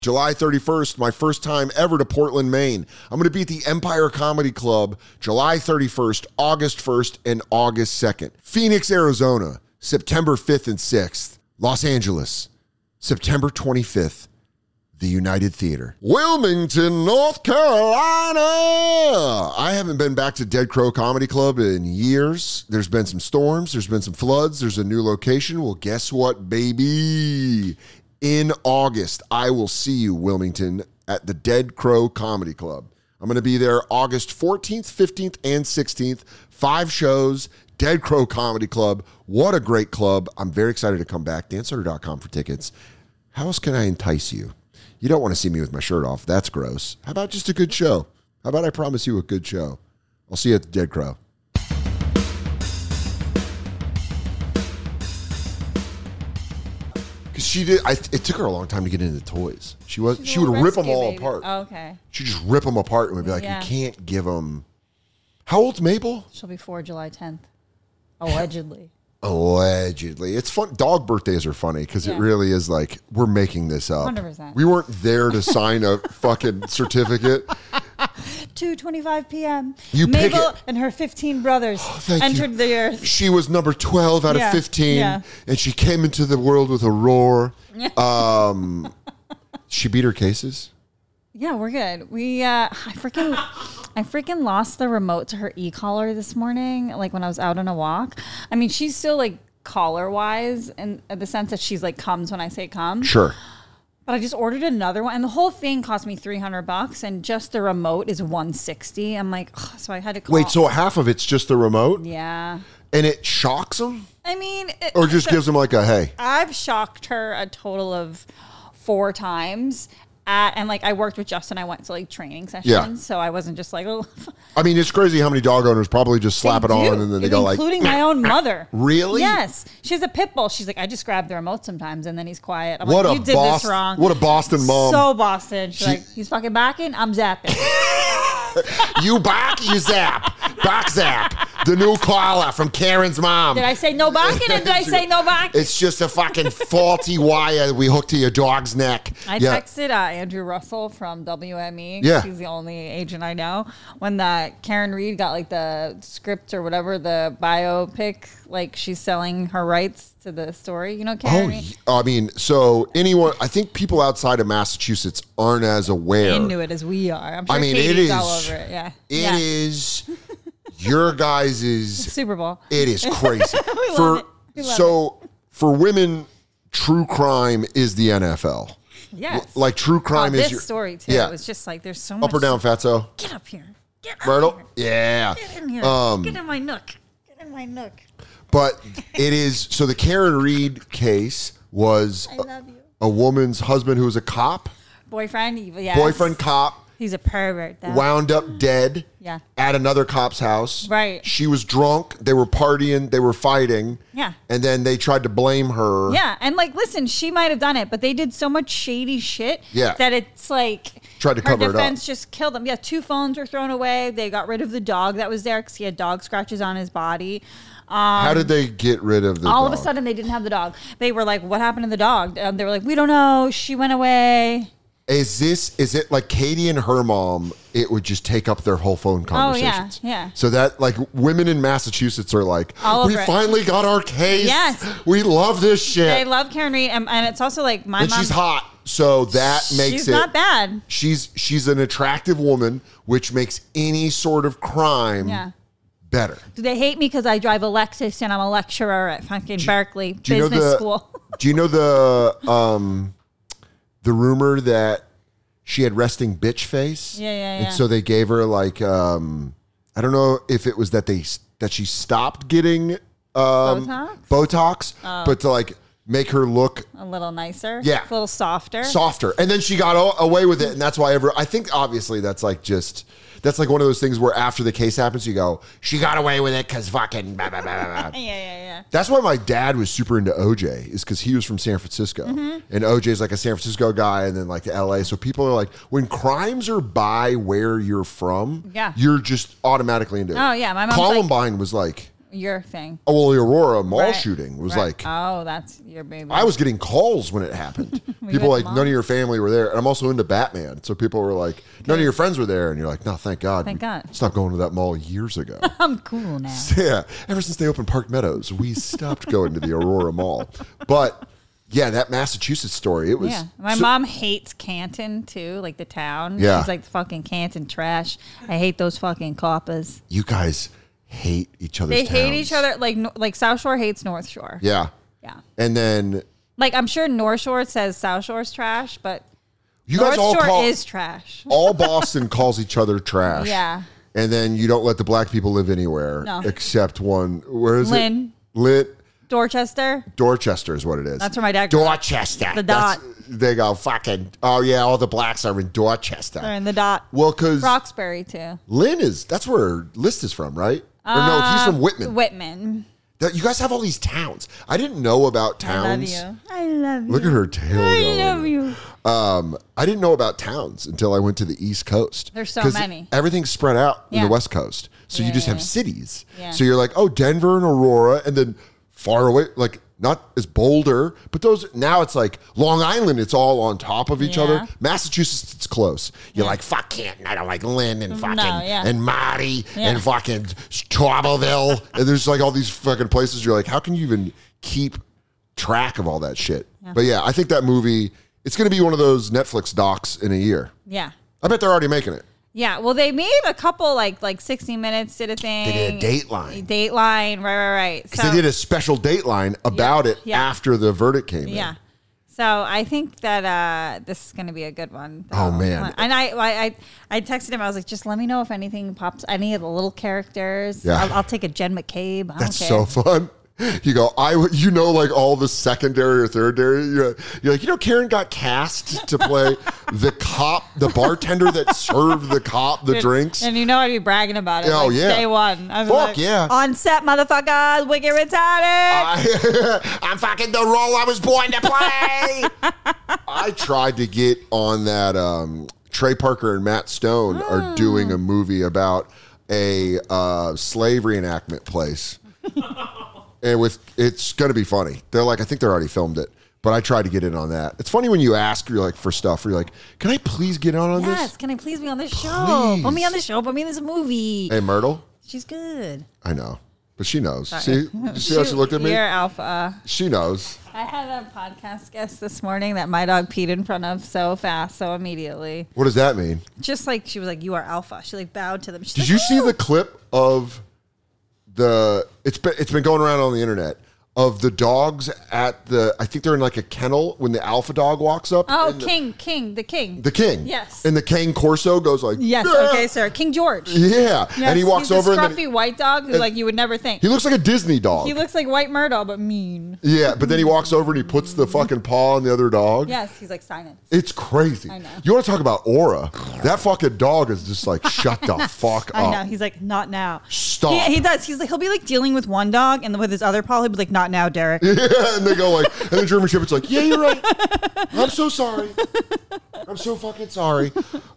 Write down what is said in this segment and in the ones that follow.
July 31st, my first time ever to Portland, Maine. I'm going to be at the Empire Comedy Club July 31st, August 1st, and August 2nd. Phoenix, Arizona, September 5th and 6th. Los Angeles, September 25th, the United Theater. Wilmington, North Carolina. I haven't been back to Dead Crow Comedy Club in years. There's been some storms. There's been some floods. There's a new location. Well, guess what, baby? In August, I will see you, Wilmington, at the Dead Crow Comedy Club. I'm going to be there August 14th, 15th, and 16th. 5 shows, Dead Crow Comedy Club. What a great club. I'm very excited to come back. DanSoder.com for tickets. How else can I entice you? You don't want to see me with my shirt off. That's gross. How about just a good show? How about I promise you a good show? I'll see you at the Dead Crow. She did. It took her a long time to get into toys. She would rip them all apart. Oh, okay. She'd just rip them apart and would be like, "You can't give them." How old's Mabel? She'll be 4 July 10th, allegedly. Allegedly, it's fun. Dog birthdays are funny because it really is like we're making this up. 100%. We weren't there to sign a fucking certificate. 2:25 p.m. You pick Mabel it. and her 15 brothers entered the earth. She was number 12 out of 15, and she came into the world with a roar. She beat her cases. Yeah, we're good. I freaking lost the remote to her e-collar this morning, like when I was out on a walk. I mean, she's still like collar-wise in the sense that she's like comes when I say come. Sure. But I just ordered another one, and the whole thing cost me $300, and just the remote is $160. I'm like, ugh, so I had to call. Wait, so half of it's just the remote? Yeah. And it shocks them? I mean, or just gives them like a hey. I've shocked her a total of 4 times. And like I worked with Justin, I went to like training sessions, so I wasn't just like, oh. I mean, it's crazy how many dog owners probably just slap it on and then they go like, including my own mother. Really? Yes, she has a pit bull. She's like, I just grab the remote sometimes, and then he's quiet. I'm what like, you did this wrong. What a Boston mom. So Boston. She's like, he's fucking backing. I'm zapping. You back, you zap. Back zap. The new caller from Karen's mom. Did I say no backing or did I say no backing? It's just a fucking faulty wire we hooked to your dog's neck. I texted Andrew Russell from WME. Yeah. He's the only agent I know. When that Karen Reed got like the script or whatever, the biopic, like she's selling her rights to the story. You know Karen Reed? I mean, so anyone, I think people outside of Massachusetts aren't as aware. Into it as we are. I'm sure Katie's it is all over it. Yeah. It is your guys' Super Bowl. It is crazy. For women, true crime is the NFL. Yes. Like true crime is this story too. Yeah. It was just like there's so much. Up or down, Fatso? Get up here. Get up Myrtle? here. Yeah. Get in here. Get in my nook. Get in my nook. But it is, so the Karen Reed case was a woman's husband who was a cop. Boyfriend, yes. Boyfriend cop. He's a pervert, though. Wound up dead at another cop's house. Right. She was drunk. They were partying. They were fighting. Yeah. And then they tried to blame her. Yeah. And like, listen, she might have done it, but they did so much shady shit that it's like tried to cover it up. Her defense just killed them. Yeah. 2 phones were thrown away. They got rid of the dog that was there because he had dog scratches on his body. How did they get rid of the dog? All of a sudden, they didn't have the dog. They were like, what happened to the dog? They were like, we don't know. She went away. Is it like Katie and her mom, it would just take up their whole phone conversations? Oh, yeah. So that, like, women in Massachusetts are like, we finally got our case. Yes. We love this shit. They love Karen Reed. And it's also like my mom. And she's hot. So that makes she's not bad. She's an attractive woman, which makes any sort of crime better. Do they hate me because I drive a Lexus and I'm a lecturer at fucking Berkeley Business School? Do you know the rumor that she had resting bitch face? Yeah. And so they gave her like, I don't know if it was that she stopped getting Botox, but to like make her look a little nicer. Yeah. A little softer. And then she got away with it. And that's why I think obviously that's like one of those things where after the case happens, you go, she got away with it because fucking blah, blah, blah, blah. Yeah. That's why my dad was super into OJ, is because he was from San Francisco. Mm-hmm. And OJ's like a San Francisco guy and then like to LA. So people are like, when crimes are by where you're from, you're just automatically into it. Oh, yeah. My mom's Columbine was like, Your thing. Oh, well, the Aurora mall Right. shooting was Right. like, Oh, that's your baby. I was getting calls when it happened. People at like, the mall? none of your family were there. And I'm also into Batman. So people were like, none of your friends were there. And you're like, no, thank God. Thank God. Stopped going to that mall years ago. I'm cool now. Yeah. Ever since they opened Park Meadows, we stopped going to the Aurora Mall. But yeah, that Massachusetts story, it was. Yeah. My mom hates Canton too, like the town. Yeah. She's like fucking Canton trash. I hate those fucking coppers. You guys hate each other's They hate towns. each other like South Shore hates North Shore. Yeah. Yeah. And then Like I'm sure North Shore says South Shore's trash, but you North guys all Shore call. is trash. All Boston calls each other trash. Yeah. And then you don't let the black people live anywhere No. except one. Where is Lynn. it? Lit. Dorchester. Dorchester is what it is. That's where my dad grew up. Dorchester. The dot. They go fucking. Oh yeah, all the blacks are in Dorchester. They're in the dot. Well, because Roxbury too. Lynn is. That's where List is from, right? Or no, he's from Whitman. Whitman. You guys have all these towns. I didn't know about I love towns. you. I love you. Look at her tail. I going. love you. I didn't know about towns until I went to the East Coast. There's so 'Cause many. Everything's spread out in Yeah. the West Coast. So you just Yeah. have cities. Yeah. So you're like, oh, Denver and Aurora, and then far away, like not as Boulder, but those now it's like Long Island, it's all on top of each Yeah. other. Massachusetts, it's close. You're Yeah. like, fuck Canton. I don't like Lynn and fucking yeah. and Marty Yeah. and fucking Troubleville. And there's like all these fucking places you're like, how can you even keep track of all that shit? But yeah, I think that movie, it's going to be one of those Netflix docs in a year. Yeah. I bet they're already making it. Yeah. Well, they made a couple like 60 Minutes did a thing. They did a Dateline. Dateline. Right. Because they did a special Dateline about it Yeah. after the verdict came in. Yeah. So I think that this is going to be a good one. Oh, man. And I texted him. I was like, just let me know if anything pops, any of the little characters. Yeah. I'll take a Jen McCabe. I That's don't care. so fun. You go, like all the secondary or thirdary. You're like, Karen got cast to play the cop, the bartender that served the cop the drinks. And I'd be bragging about it. Oh, like, yeah. Day one. I was Fuck, like, yeah. On set, motherfuckers. Wicked retarded. I'm fucking the role I was born to play. I tried to get on that. Trey Parker and Matt Stone are doing a movie about a slave reenactment place. And it's going to be funny. They're like, I think they already filmed it, but I tried to get in on that. It's funny when you ask, you're like, for stuff, you're like, can I please get on Yes. this? Can I please be on this show? Please. Put me on the show. Put me in this movie. Hey, Myrtle. She's good. I know, but she knows. See how she looked at me? You're alpha. She knows. I had a podcast guest this morning that my dog peed in front of so fast, so immediately. What does that mean? Just like she was like, "You are alpha." She like bowed to them. She's Did like, you see "Woo!" the clip of it's been going around on the internet of the dogs at I think they're in like a kennel when the alpha dog walks up. Oh, and King, the king. the king. Yes. And the Cane Corso goes like, Yes. "Yeah." Okay, sir. King George. Yeah. Yes, And he walks he's over this and scruffy then white dog who like you would never think. he looks like a Disney dog. He looks like White Myrtle, but mean. Yeah, but then he walks over and he puts the fucking paw on the other dog. Yes, he's like silence. It's crazy. I know. You want to talk about aura? That fucking dog is just like, shut the fuck up. I know. He's like, not now. Stop. He does. He's like, he'll be like dealing with one dog, and with his other paw, he'll be like, not now, Derek. Yeah, and they go like, and the German Shepherd's like, yeah, you're right. I'm so sorry. I'm so fucking sorry.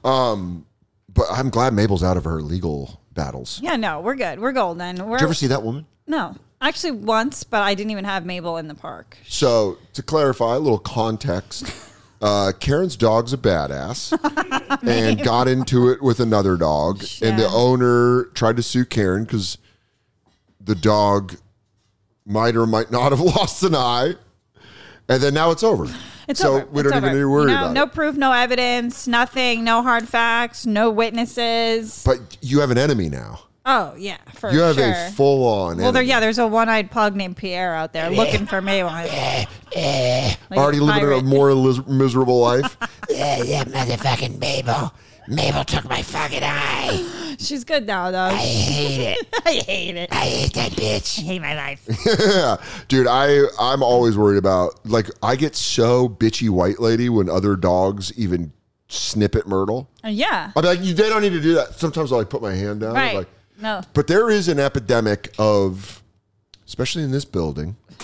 But I'm glad Mabel's out of her legal battles. Yeah, no, we're good. We're golden. Did you ever see that woman? No. Actually, once, but I didn't even have Mabel in the park. So to clarify, a little context. Karen's dog's a badass and got into it with another dog. And the Yeah. owner tried to sue Karen because the dog might or might not have lost an eye. And then now it's over. It's so over. we It's don't over. even need to worry about No it. proof, no evidence, nothing, no hard facts, no witnesses. But you have an enemy now. Oh, yeah, for You have sure. a full-on Well, enemy. there's a one-eyed pug named Pierre out there looking for Mabel. Like Already living a pirate. more miserable life. Yeah, motherfucking Mabel. Mabel took my fucking eye. She's good now, though. I hate it. I hate it. I hate that bitch. I hate my life. Yeah, dude, I'm always worried about, like, I get so bitchy white lady when other dogs even snip at Myrtle. Yeah. I'm like, they don't need to do that. Sometimes I'll like put my hand down. Right. Like, No. but there is an epidemic of, especially in this building,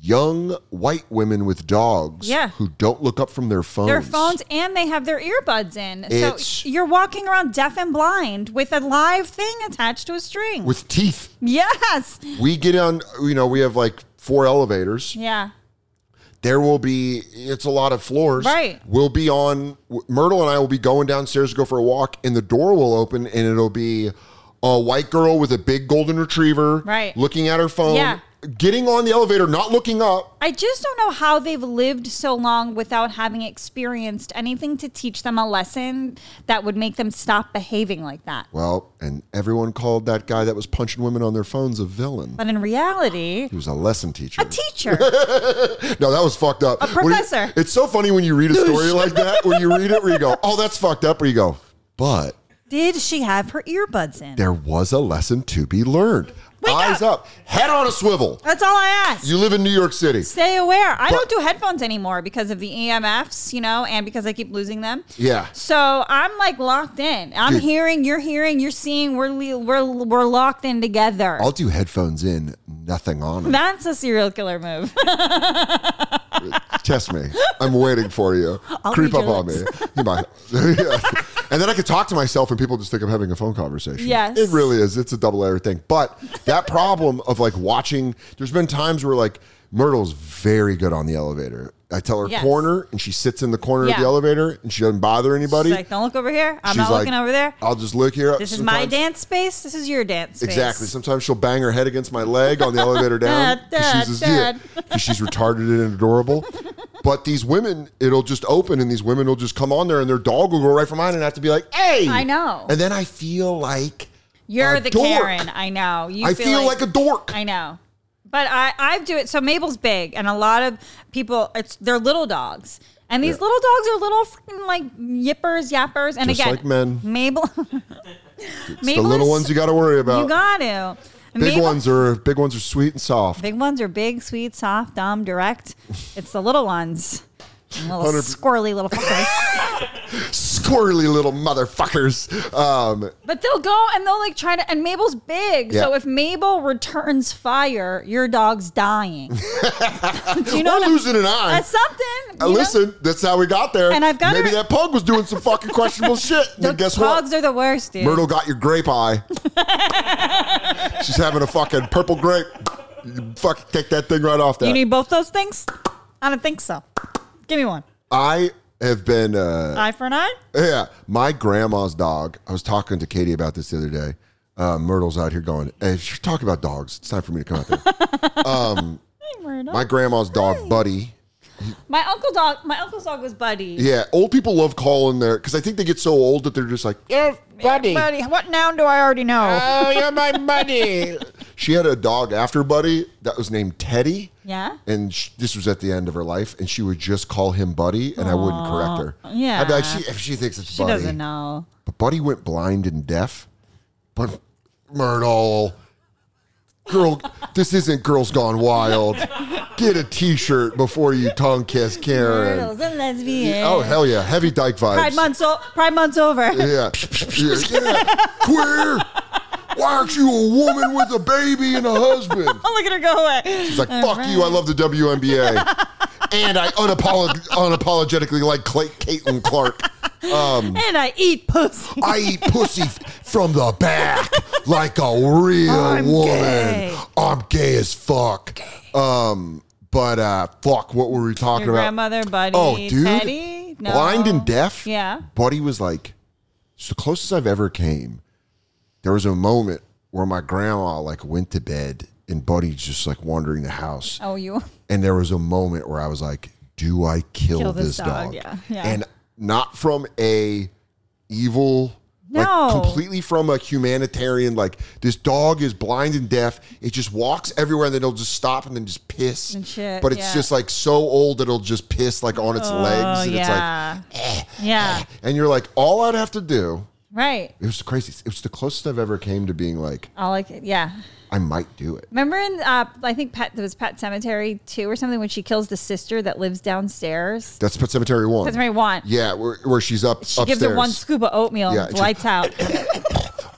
young white women with dogs Yeah. who don't look up from their phones. Their phones, and they have their earbuds in. It's- So you're walking around deaf and blind with a live thing attached to a string. with teeth. Yes. We get on, we have like 4 elevators. Yeah. There will be, it's a lot of floors. Right. We'll be on, Myrtle and I will be going downstairs to go for a walk, and the door will open, and it'll be a white girl with a big golden retriever. Right. Looking at her phone. Yeah. Getting on the elevator, not looking up. I just don't know how they've lived so long without having experienced anything to teach them a lesson that would make them stop behaving like that. Well, and everyone called that guy that was punching women on their phones a villain. But in reality, He was a lesson teacher. a teacher. No, that was fucked up. A professor. It's so funny when you read a story like that, where you read it, where you go, oh, that's fucked up, or you go, but Did she have her earbuds in? there was a lesson to be learned. Wake Eyes up. Head on a swivel. That's all I ask. You live in New York City. Stay aware. I But- don't do headphones anymore because of the EMFs, and because I keep losing them. Yeah. So I'm like locked in. I'm Dude. hearing, you're seeing. We're locked in together. I'll do headphones in, nothing on them. That's a serial killer move. Test me. I'm waiting for you. Creep read up your on me. lips. You might. Yeah. And then I could talk to myself and people just think I'm having a phone conversation. Yes. It really is. It's a double-layer thing. But that problem of like watching, there's been times where like Myrtle's very good on the elevator. I tell her Yes. corner and she sits in the corner of the Yeah. elevator and she doesn't bother anybody. She's like, don't look over here. I'm She's not like, looking over there. I'll just look here. This is my Sometimes- dance space. This is your dance space. Exactly. Sometimes she'll bang her head against my leg on the elevator down because Dad. she's retarded and adorable. But these women, it'll just open and these women will just come on there and their dog will go right from mine and I have to be like, hey. I know. And then I feel like You're a the dork. Karen. I know. You I feel like a dork. I know. But I do it. So Mabel's big, and a lot of people, they're little dogs. And these little dogs are little freaking like yippers, yappers. And Just again, like men. Mabel. It's the little ones you got to worry about. You got to. Big ones are sweet and soft. Big ones are big, sweet, soft, dumb, direct. It's the little ones. Little 100 squirrely little fuckers. Squirrely little motherfuckers. But they'll go and they'll like try to, and Mabel's big. Yeah. So if Mabel returns fire, your dog's dying. Do you know Or what losing an eye. That's something. you know? Listen, that's how we got there. And I've got Maybe her- that pug was doing some fucking questionable shit. And then guess what? Dogs are the worst, dude. Myrtle got your grape eye. She's having a fucking purple grape. You fucking take that thing right off that. You need both those things? I don't think so. Give me one. I have been, Eye for an eye? yeah, my grandma's dog. I was talking to Katie about this the other day. Myrtle's out here going, hey, she's talking about dogs. It's time for me to come out there. My grandma's dog, Buddy. My uncle's dog was Buddy. Yeah, old people love calling their, because I think they get so old that they're just like, You're buddy. Buddy, what noun do I already know? Oh, you're my buddy. she had a dog after Buddy that was named Teddy. Yeah? And this was at the end of her life, and she would just call him Buddy, and I wouldn't correct her. yeah. I'd be like, if she thinks it's She Buddy. doesn't know. But Buddy went blind and deaf. But Myrtle, girl, this isn't Girls Gone Wild. Get a T-shirt before you tongue kiss Karen. Myrtle's a lesbian. Oh hell yeah, heavy dyke vibes. Pride month's over. Yeah. Yeah. Queer. Why aren't you a woman with a baby and a husband? Look at her go away. She's like, fuck you, I love the WNBA. And I unapologetically like Caitlin Clark. And I eat pussy. I eat pussy from the back like a real I'm woman. gay. I'm gay as fuck. But fuck, what were we talking Your about? grandmother, Buddy, Oh, dude. Teddy? No. Blind and deaf? Yeah. Buddy was like, it's the closest I've ever came. There was a moment where my grandma like went to bed and Buddy's just like wandering the house. Oh, you? And there was a moment where I was like, do I kill Kill this this dog? dog, yeah. And not from a evil, No. like completely from a humanitarian, like this dog is blind and deaf. It just walks everywhere and then it'll just stop and then just piss. And shit, but it's yeah. just like so old that it'll just piss like on its legs. Oh, And yeah. Yeah. and you're like, all I'd have to do, Right. it was crazy. It was the closest I've ever came to being like, I like it. Yeah. I might do it. Remember in, I think there was Pet Cemetery 2 or something when she kills the sister that lives downstairs? That's Pet Cemetery 1. That's what I want. Yeah, where she's up She upstairs. gives her one scoop of oatmeal Yeah, and lights out.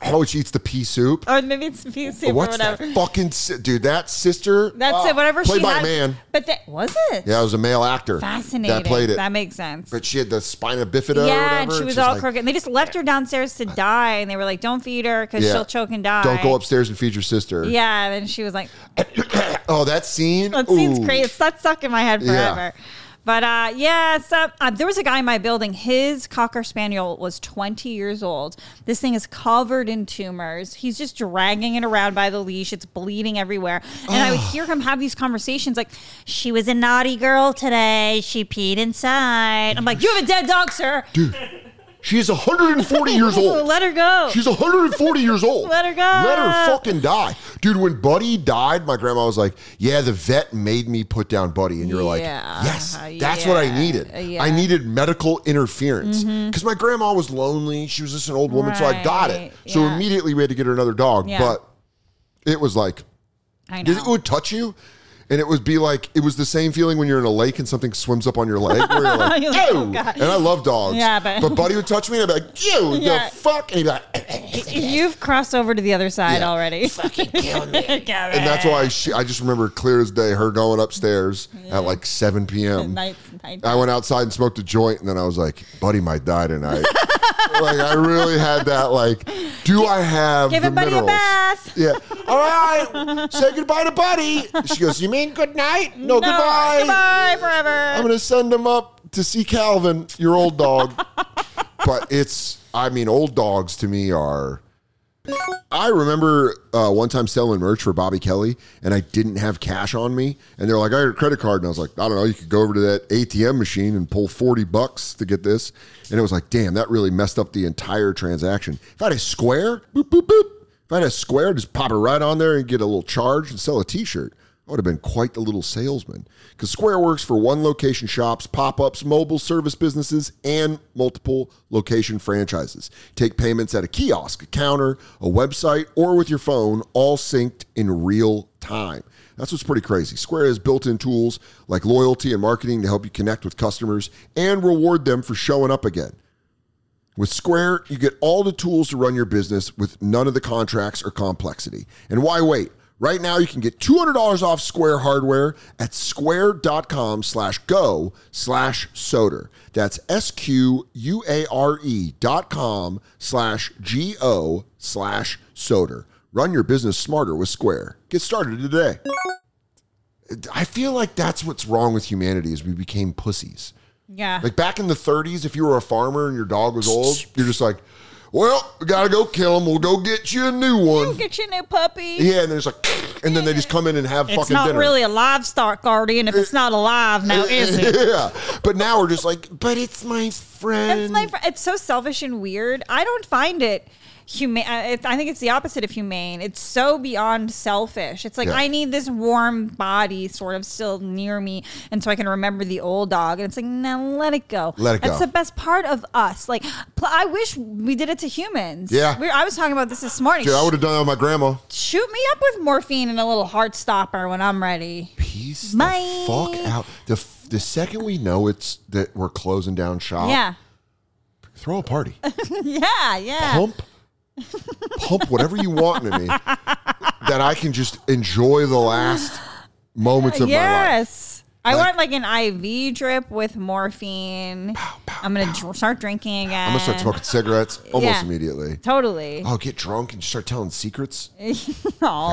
Oh, she eats the pea soup. Or maybe it's pea soup What's or whatever. that fucking dude? That sister. That's it. Whatever played she by had. a man. But that was it. Yeah, it was a male actor. Fascinating. That played it. That makes sense. But she had the spina bifida. or Yeah, whatever, and she was she's all like, crooked. And they just left her downstairs to die. And they were like, "Don't feed her because she'll choke and die. Don't go upstairs and feed your sister. Yeah, and she was like, Oh, that scene. "That seems Ooh. crazy. It's not stuck in my head Yeah. forever." But so, there was a guy in my building. His Cocker Spaniel was 20 years old. This thing is covered in tumors. He's just dragging it around by the leash. It's bleeding everywhere. And I would hear him have these conversations like, "She was a naughty girl today. She peed inside." I'm like, "You have a dead dog, sir. Dude, she is 140 years old. Let her go." She's 140 years old. Let her go. Let her fucking die. Dude, when Buddy died, my grandma was like, yeah, the vet made me put down Buddy. And you're like, Yeah. yes, that's what I needed. Yeah. I needed medical interference. Because my grandma was lonely. She was just an old woman, so I got it. Right. So Yeah. immediately we had to get her another dog. Yeah. But it was like, I know. it would touch you. And it would be like, it was the same feeling when you're in a lake and something swims up on your leg. Where you're like, You're like, ew. oh, God. And I love dogs. Yeah, but Buddy would touch me and I'd be like, ew, Yeah. the fuck? And he'd be like, You've crossed over to the other side Yeah. already. Fucking kill me. and that's why I just remember clear as day her going upstairs at like 7 p.m. Night. I went outside and smoked a joint, and then I was like, Buddy might die tonight. Like, I really had that, like, do I have Give the everybody minerals? a bath. Yeah. All right. Say goodbye to Buddy. She goes, you mean good night? No, goodbye. Goodbye forever. I'm going to send him up to see Calvin, your old dog. But old dogs to me are... I remember one time selling merch for Bobby Kelly, and I didn't have cash on me. And they're like, I got a credit card. And I was like, I don't know, you could go over to that ATM machine and pull $40 to get this. And it was like, damn, that really messed up the entire transaction. If I had a Square, boop, boop, boop. If I had a Square, just pop it right on there and get a little charge and sell a t-shirt. I would have been quite the little salesman. Because Square works for one location shops, pop-ups, mobile service businesses, and multiple location franchises. Take payments at a kiosk, a counter, a website, or with your phone, all synced in real time. That's what's pretty crazy. Square has built-in tools like loyalty and marketing to help you connect with customers and reward them for showing up again. With Square, you get all the tools to run your business with none of the contracts or complexity. And why wait? Right now, you can get $200 off Square hardware at square.com/go/Soder. That's SQUARE.com/GO/Soder. Run your business smarter with Square. Get started today. I feel like that's what's wrong with humanity is we became pussies. Yeah. Like back in the 30s, if you were a farmer and your dog was old, you're just like, well, we got to go kill him. We'll go get you a new one. Get your new puppy. Yeah, and then it's like, and then they just come in and have It's fucking not dinner. really a livestock guardian if it's not alive now, is it? Yeah, but now we're just like, but it's my friend. It's my it's so selfish and weird. I don't find it humane. I think it's the opposite of humane. It's so beyond selfish. It's like, Yeah. I need this warm body sort of still near me, and so I can remember the old dog. And it's like, no, let it go. Let it That's go. the best part of us. Like, I wish we did it to humans. Yeah. I was talking about this morning. Dude, I would have done that with my grandma. Shoot me up with morphine and a little heart stopper when I'm ready. Peace Bye. the fuck out. The second we know it's that we're closing down shop, Yeah. throw a party. Yeah. Pump whatever you want into me that I can just enjoy the last moments of my life. Yes. I want like an IV drip with morphine. I'm going to start drinking again. I'm going to start smoking cigarettes almost Yeah. immediately. Totally. I'll get drunk and start telling secrets. Oh, this is what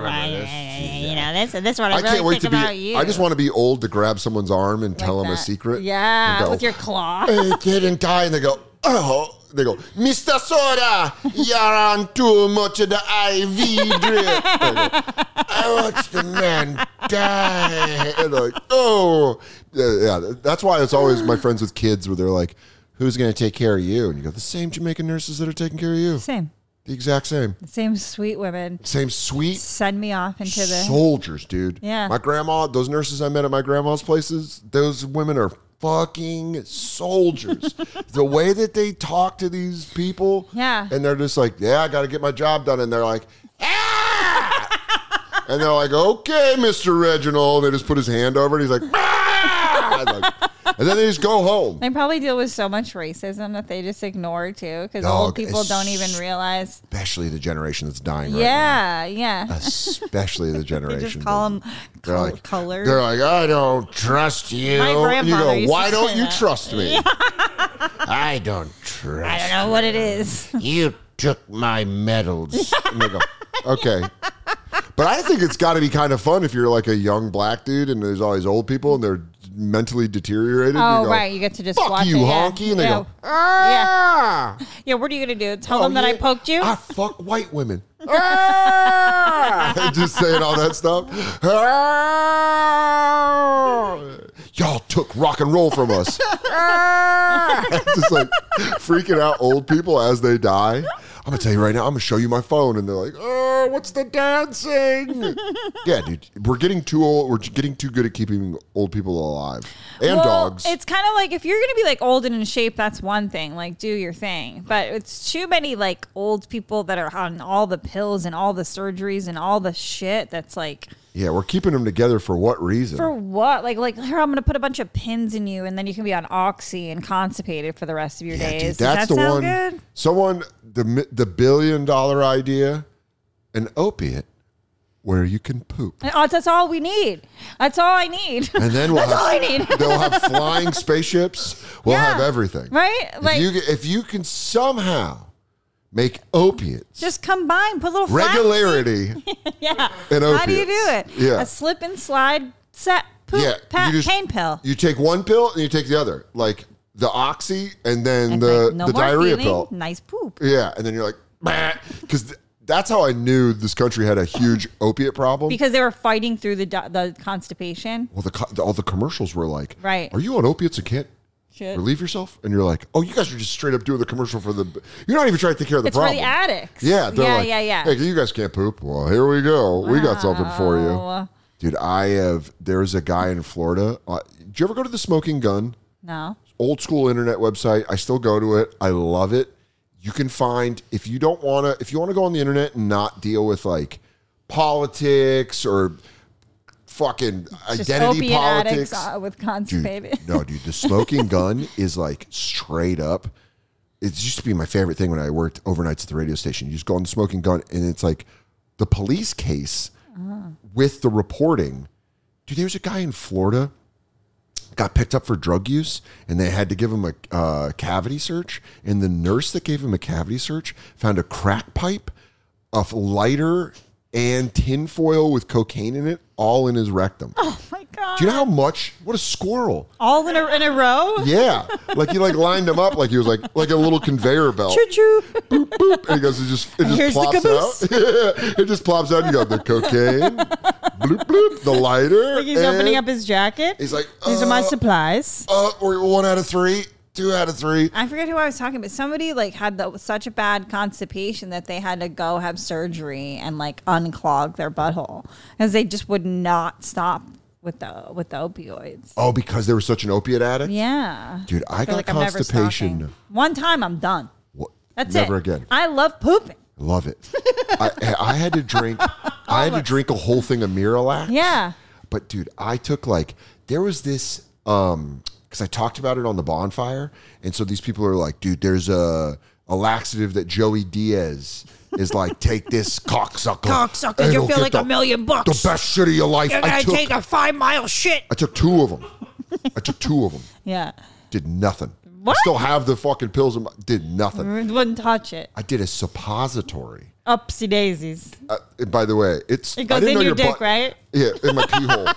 I I really can't wait think to about be. you. I just want to be old to grab someone's arm and tell them a that. secret. Yeah, and go, with your claw. I didn't die. And they go, oh. They go, Mr. Soda, you're on too much of the IV drip. I watched the man die. And they're like, oh. Yeah, that's why it's always my friends with kids where they're like, who's going to take care of you? And you go, the same Jamaican nurses that are taking care of you. Same. The exact same. Same sweet women. Same sweet Send me off into the... soldiers, dude. Yeah. My grandma, those nurses I met at my grandma's places, those women are fucking soldiers. The way that they talk to these people. Yeah. And they're just like, yeah, I got to get my job done. And they're like, ah! And they're like, okay, Mr. Reginald. And they just put his hand over it. And he's like, ah! I'm like, And then they just go home. They probably deal with so much racism that they just ignore too, because Dog, old people don't even realize. Especially the generation that's dying right Yeah, yeah. now. Especially the They generation. just call them They're like, color. They're like, I don't trust you. My And you grandfather go, used to why don't say you that. trust me? I don't trust. I don't know what it is. You took my medals. And they go, okay. But I think it's got to be kind of fun if you're like a young black dude and there's all these old people and they're mentally deteriorated. Oh, you go, right. You get to just fuck watch you, it. Yeah. honky. And they yeah. go, ah. Yeah, what are you going to do? Tell Oh, them that I yeah. poked you? I fuck white women. Ah! Just saying all that stuff. Ah! Y'all took rock and roll from us. Ah! Just like freaking out old people as they die. I'm gonna tell you right now, I'm gonna show you my phone, and they're like, "Oh, what's the dancing?" Yeah, dude, we're getting too old. We're getting too good at keeping old people alive and dogs. It's kind of like if you're going to be like old and in shape, that's one thing. Like, do your thing. But it's too many like old people that are on all the pills and all the surgeries and all the shit that's like. Yeah, we're keeping them together for what reason? For what? Like here, I'm going to put a bunch of pins in you, and then you can be on Oxy and constipated for the rest of your days. Dude, Does that's that the sound one. good? Someone the $1 billion idea, an opiate where you can poop, Oh, that's all we need. That's all I need. and then we'll That's all I have need. they'll have flying spaceships. We'll Yeah. have everything, Right? Like, if you can somehow make opiates just combine, put little flags. regularity. Yeah. And How do you do opiates. it? Yeah. A slip and slide set poop Yeah, you just- pain pill. You take one pill and you take the other, like the oxy, and then It's the like, no the more diarrhea feeling, pill. nice poop. Yeah, and then you're like, because that's how I knew this country had a huge opiate problem. Because they were fighting through the constipation. Well, all the commercials were like, Right. Are you on opiates and can't Shit. relieve yourself?" And you're like, "Oh, you guys are just straight up doing the commercial for the. You're not even trying to take care of the It's problem." for the addicts. Yeah, they're like, yeah. Hey, you guys can't poop. Well, here we go. We got something for you, Wow. dude. There's a guy in Florida. Did you ever go to the Smoking Gun? No. Old school internet website. I still go to it. I love it. You can find if you want to go on the internet and not deal with like politics or fucking Just identity opiate politics. addicts with constipated. Dude, the Smoking Gun is like straight up. It used to be my favorite thing when I worked overnights at the radio station. You just go on the Smoking Gun, and it's like the police case with the reporting. Dude, there's a guy in Florida got picked up for drug use, and they had to give him a cavity search. And the nurse that gave him a cavity search found a crack pipe, a lighter, and tinfoil with cocaine in it, all in his rectum. Oh my god! Do you know how much? What a squirrel! All in a row? Yeah, like he like lined them up like he was like a little conveyor belt. Choo choo. Boop, boop, and he goes, it just Here's the plops caboose. out. Yeah, it just plops out. And you got the cocaine, bloop bloop, the lighter. Like he's and opening up his jacket. He's like, These are my supplies. we're 1 out of 3, 2 out of 3. I forget who I was talking about. Somebody like had such a bad constipation that they had to go have surgery and like unclog their butthole because they just would not stop with the opioids. Oh, because they were such an opiate addict. Yeah, Dude, I feel got I'm never constipation. stopping. One time, I'm done. What? That's Never it. again. I love pooping. Love it. I had to drink. I had to drink a whole thing of Miralax. Yeah. But dude, I took there was this because I talked about it on the bonfire, and so these people are like, dude, there's a laxative that Joey Diaz is like, take this cocksucker. Cocksucker, and you'll it'll feel get like $1 million. The best shit of your life. You're gonna take a 5-mile shit. I took 2 of them. I took 2 of them. Yeah. Did nothing. What? I still have the fucking pills. Did nothing. Wouldn't touch it. I did a suppository. Upsy daisies. And by the way, It I goes didn't in know your dick, butt- right? Yeah, in my pee hole.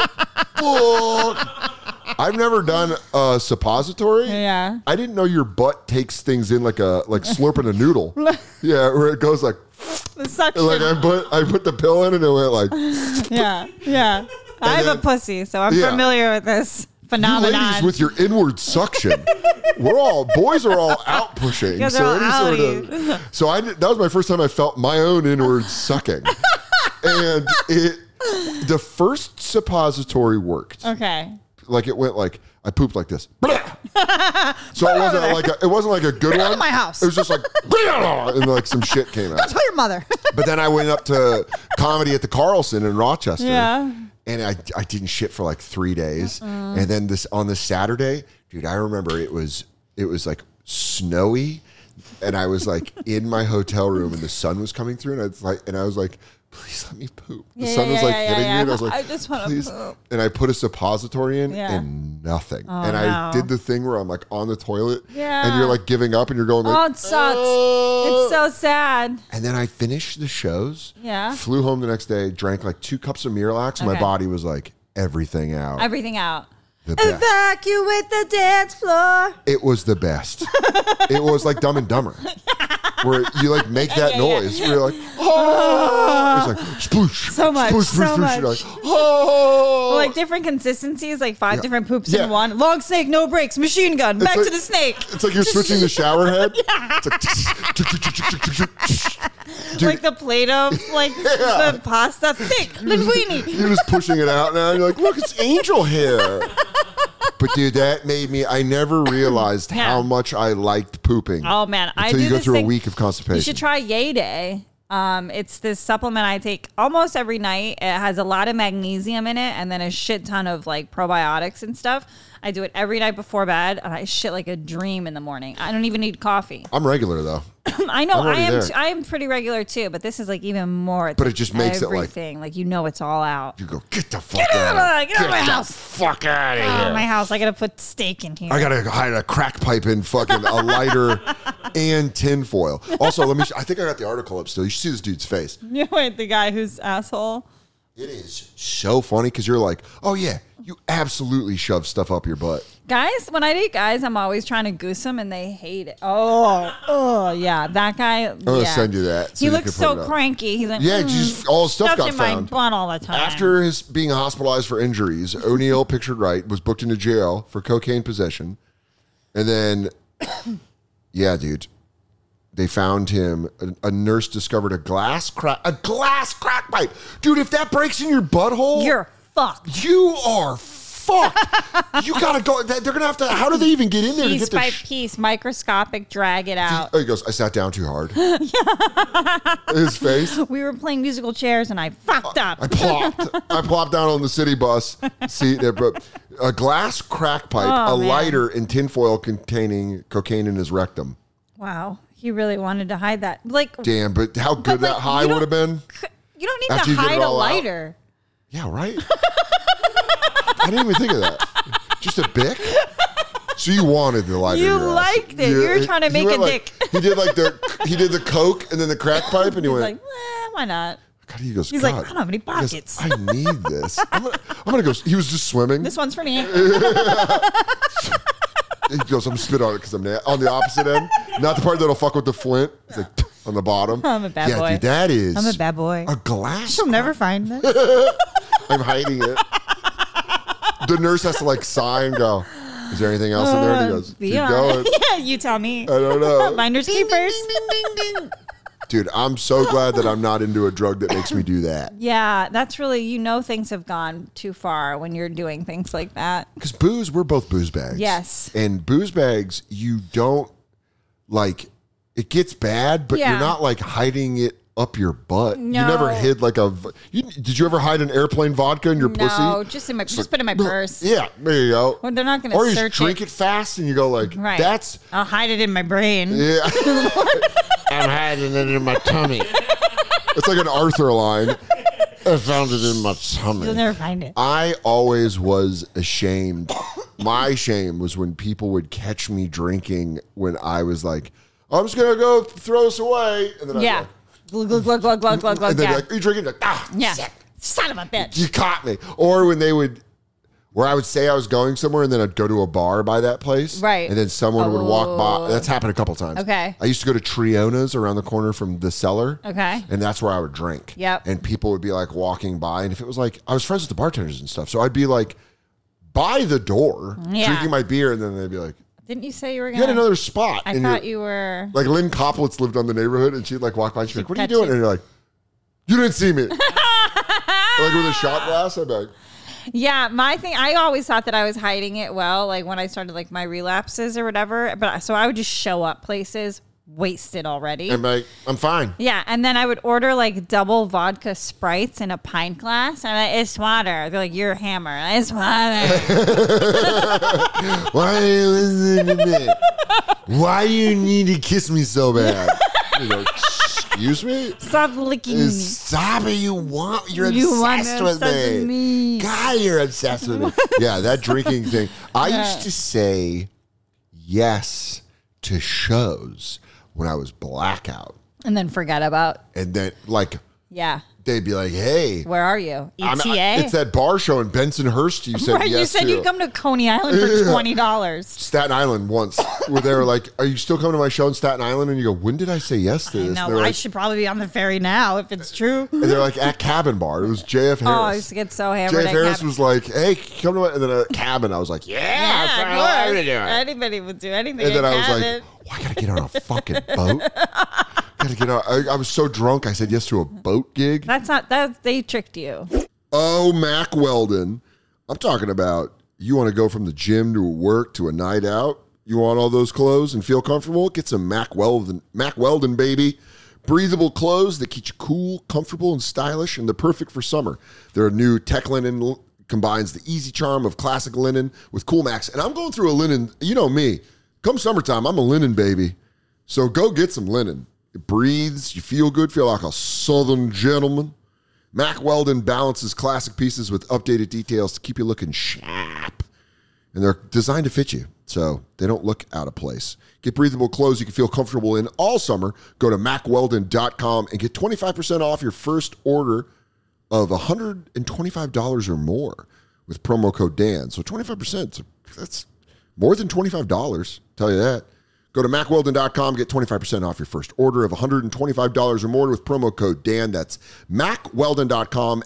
Fuck. I've never done a suppository. Yeah. I didn't know your butt takes things in like slurping a noodle. Yeah, where it goes like The suction. like I put the pill in and it went like. Yeah. I have a pussy, so I'm Yeah. familiar with this You phenomenon. ladies with your inward suction. Boys are all out pushing. Yeah, they're all outies. So that was my first time I felt my own inward sucking. And the first suppository worked. Okay. Like it went like I pooped like this. So it wasn't like a good one. my house. It was just like and like some shit came out. Tell your mother. But then I went up to comedy at the Carlson in Rochester. Yeah. and I didn't shit for like 3 days. And then on this Saturday, dude, I remember it was like snowy, and I was like in my hotel room, and the sun was coming through, and I was like, please let me poop. The sun was like hitting me, and I was like, I just want to poop. And I put a suppository in, and nothing. And I did the thing where I'm like on the toilet, and you're like giving up, and you're going like, oh, it sucks. It's so sad. And then I finished the shows. Yeah. Flew home the next day, drank like 2 cups of Miralax, and my body was like, everything out. Everything out. The best. Evacuate the dance floor. It was the best. It was like Dumb and Dumber, where you like make that noise. Where you're like, oh, it's like sploosh, so much, sploosh, so sploosh, much. You're like, oh, Like different consistencies, like 5 different poops in one. Long snake, no brakes, machine gun, back like, to the snake. It's like you're switching the shower head. It's like, dude, like the Play-Doh, like the pasta thick linguine. You're just pushing it out now. And you're like, look, it's angel hair. But dude, that made me. I never realized how much I liked pooping. Oh man, until you go through a week of constipation. You should try Yay Day. It's this supplement I take almost every night. It has a lot of magnesium in it, and then a shit ton of like probiotics and stuff. I do it every night before bed, and I shit like a dream in the morning. I don't even need coffee. I'm regular though. I know I am. there. I am pretty regular too, but this is like even more. It's But it like just makes it like- everything. Like you know, it's all out. You go, get the fuck out of Get out of my house. fuck out of Oh, here. my house. I gotta put steak in here. I gotta hide a crack pipe in fucking a lighter and tinfoil. Also, I think I got the article up still. You should see this dude's face. You wait, the guy who's asshole. It is so funny because you're like, oh yeah, you absolutely shove stuff up your butt. Guys, when I date guys, I'm always trying to goose them, and they hate it. Oh, yeah, that guy. I'm gonna send you that. He you looks can put so it up. cranky. He's like, Yeah, just all his stuff stuff's got in found. my butt all the time. After his being hospitalized for injuries, O'Neill, pictured right, was booked into jail for cocaine possession. And then, yeah, dude, they found him. A nurse discovered a glass crack pipe. Dude, if that breaks in your butthole, You're fucked. you are fucked. You gotta go. They're gonna have to. How do they even get in there to Piece get the by piece, microscopic, drag it out. Oh, he goes, I sat down too hard. His face. We were playing musical chairs, and I fucked up. I plopped down on the city bus seat there, but a glass crack pipe, Oh, a man. lighter, and tinfoil containing cocaine in his rectum. Wow, he really wanted to hide that. Like, Damn, but how good like, that high you would have been. you don't need After to you get it hide a all out. lighter. Yeah, right? I didn't even think of that. Just a bic? So you wanted the lighter. You in your ass. liked it. You were trying to make went a like, dick. He did the coke and then the crack pipe, and he He's went. like, why not? God, he goes. He's God. like, I don't have any He goes, pockets. I need this. I'm gonna go. He was just swimming. This one's for me. He goes, I'm spit on it because I'm on the opposite end. Not the part that'll fuck with the flint. It's like on the bottom. I'm a bad boy. Dude, that is. I'm a bad boy. A glass. She'll never find this. I'm hiding it. The nurse has to like sigh and go, is there anything else in there? And he goes, keep going. Yeah, you tell me. I don't know. Finders keepers. Dude, I'm so glad that I'm not into a drug that makes me do that. Yeah, that's really, things have gone too far when you're doing things like that. Because booze, we're both booze bags. Yes. And booze bags, you don't like, it gets bad, but Yeah. you're not like hiding it up your butt. No. You never hid like did you ever hide an airplane vodka in your pussy? No, just put it in my purse. Yeah, there you go. Well, they're not going Or to you search just drink it fast and you go like, Right. that's, I'll hide it in my brain. yeah. I'm hiding it in my tummy. It's like an Arthur line. I found it in my You'll tummy. never find it. I always was ashamed. My shame was when people would catch me drinking when I was like, I'm just going to go throw this away. And then Yeah. Glug, glug, glug, glug, glug, glug, glug. and then Yeah. like, are you drinking? Like, Yeah. sick. Son of a bitch. You caught me. Or when where I would say I was going somewhere and then I'd go to a bar by that place. Right. And then someone would walk by. That's happened a couple times. Okay. I used to go to Triona's around the corner from the cellar. Okay. And that's where I would drink. Yep. And people would be like walking by. And if it was like, I was friends with the bartenders and stuff. So I'd be like by the door Yeah. drinking my beer. And then they'd be like, Didn't you say you were you going had another spot. I And thought you're- you were. Like Lynn Koplitz lived on the neighborhood and she'd like walk by and she'd be like, what are you catch doing? you. And you're like, you didn't see me. Like with a shot glass, I'd be like, Yeah, my thing, I always thought that I was hiding it well, like when I started like my relapses or whatever. But so I would just show up places wasted already. And like, I'm fine. Yeah, and then I would order like double vodka Sprites in a pint glass. And I'm like, it's water. They're like, you're a hammer. It's water. Why are you listening to me? Why do you need to kiss me so bad? You go, excuse me? Stop licking me. Stop it. You're wanna obsessed with me. God, you're obsessed with me. Yeah, that drinking thing. I used to say yes to shows when I was blackout. And then forget about. And then, like, Yeah. they'd be like, hey. Where are you? ETA? It's that bar show in Bensonhurst you said right, yes you said to. you'd come to Coney Island for $20. Staten Island once, where they were like, are you still coming to my show in Staten Island? And you go, when did I say yes to this? No, And they're I like, should probably be on the ferry now if it's true. and they're like, at Cabin Bar. It was JF Harris. Oh, I used to get so hammered JF at Harris cabin. was like, hey, come to my, and then a cabin. I was like, yeah, of I love course. to do it. Anybody would do anything. And then at I was cabin. like, I gotta get on a fucking boat. Gotta get on. I was so drunk. I said yes to a boat gig. That's not that they tricked you. Oh, Mac Weldon. I'm talking about you want to go from the gym to work to a night out. You want all those clothes and feel comfortable? Get some Mac Weldon, baby. Breathable clothes that keep you cool, comfortable, and stylish, and they're perfect for summer. Their new Tech Linen combines the easy charm of classic linen with Cool Max. And I'm going through a linen. You know me. Come summertime, I'm a linen baby. So go get some linen. It breathes. You feel good. Feel like a southern gentleman. Mac Weldon balances classic pieces with updated details to keep you looking sharp. And they're designed to fit you, so they don't look out of place. Get breathable clothes you can feel comfortable in all summer. Go to MacWeldon.com and get 25% off your first order of $125 or more with promo code Dan. So 25%, that's more than $25, tell you that. Go to MacWeldon.com, get 25% off your first order of $125 or more with promo code Dan. That's MacWeldon.com,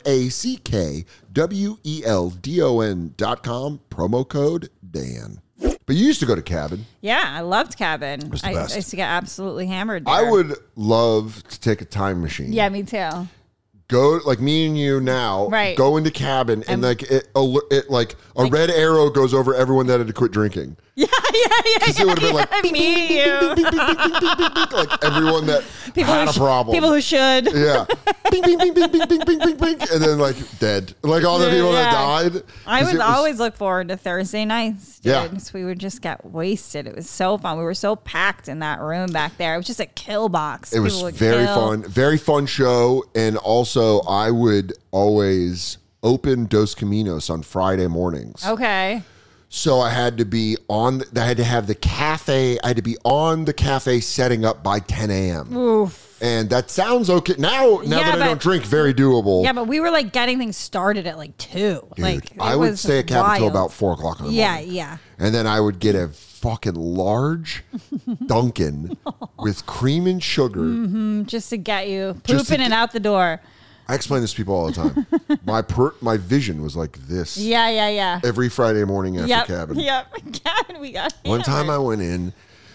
MacWeldon.com, promo code Dan. But you used to go to Cabin. Yeah, I loved Cabin. was the I best. used to get absolutely hammered there. I would love to take a time machine. Yeah, me too. Go, like me and you now, Right. go into Cabin and like it like a red arrow goes over everyone that had to quit drinking. Yeah. It would have been like, Me, you. like everyone that had a problem. People who should. Yeah. Bing, bing, bing, bing, bing, bing, bing, bing, bing. And then like dead. Like all the people that died. I 'Cause would it was- always look forward to Thursday nights. Dude. Yeah. So we would just get wasted. It was so fun. We were so packed in that room back there. It was just a kill box. It was People would very kill. fun. Very fun show. And also I would always open Dos Caminos on Friday mornings. Okay. So I had to be on, I had to have the cafe, I had to be on the cafe setting up by 10 a.m. Oof. And that sounds okay. Now Yeah, that I but- don't drink, very doable. Yeah, but we were like getting things started at like 2. Dude, Like it I would was stay at Cabin until wild. about 4 o'clock in the Yeah, morning. yeah. And then I would get a fucking large Dunkin' with cream and sugar. Just to get you Just to pooping and out the door. I explain this to people all the time. My vision was like this. Yeah. Every Friday morning after Yep. Cabin. Yep. Cabin, we got One time I hammered. went in,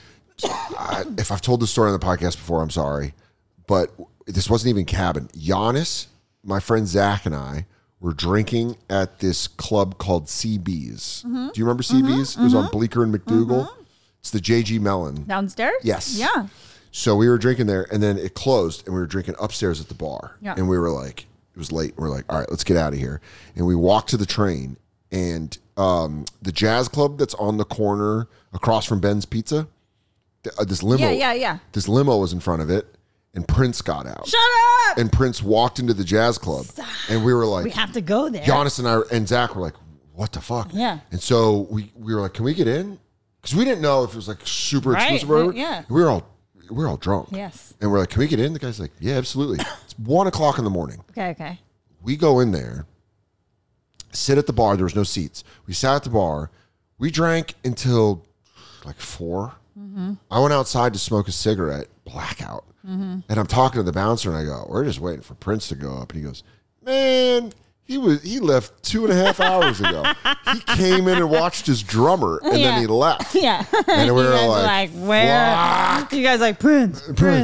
if I've told this story on the podcast before, I'm sorry, but this wasn't even Cabin. Giannis, my friend Zach, and I were drinking at this club called CB's. Do you remember CB's? It was on Bleecker and McDougal. It's the JG Mellon. Downstairs? Yes. Yeah. So we were drinking there, and then it closed, and we were drinking upstairs at the bar. Yeah. And we were like, it was late. We're like, all right, let's get out of here. And we walked to the train, and the jazz club that's on the corner across from Ben's Pizza, this limo. Yeah. This limo was in front of it, and Prince got out. Shut up! And Prince walked into the jazz club, and we were like, We have to go there. Giannis and I and Zach were like, what the fuck? Yeah. And so we were like, can we get in? Because we didn't know if it was like super Right. exclusive or whatever. Yeah. And we were all drunk. Yes. And we're like, can we get in? The guy's like, yeah, absolutely. It's 1 o'clock in the morning. Okay. We go in there, sit at the bar. There was no seats. We sat at the bar. We drank until like 4. Mm-hmm. I went outside to smoke a cigarette, blackout. Mm-hmm. And I'm talking to the bouncer and I go, we're just waiting for Prince to go up. And he goes, man, he left 2.5 hours ago. He came in and watched his drummer and then he left. Yeah. And we You were guys like, where? fuck. You guys like, Prince.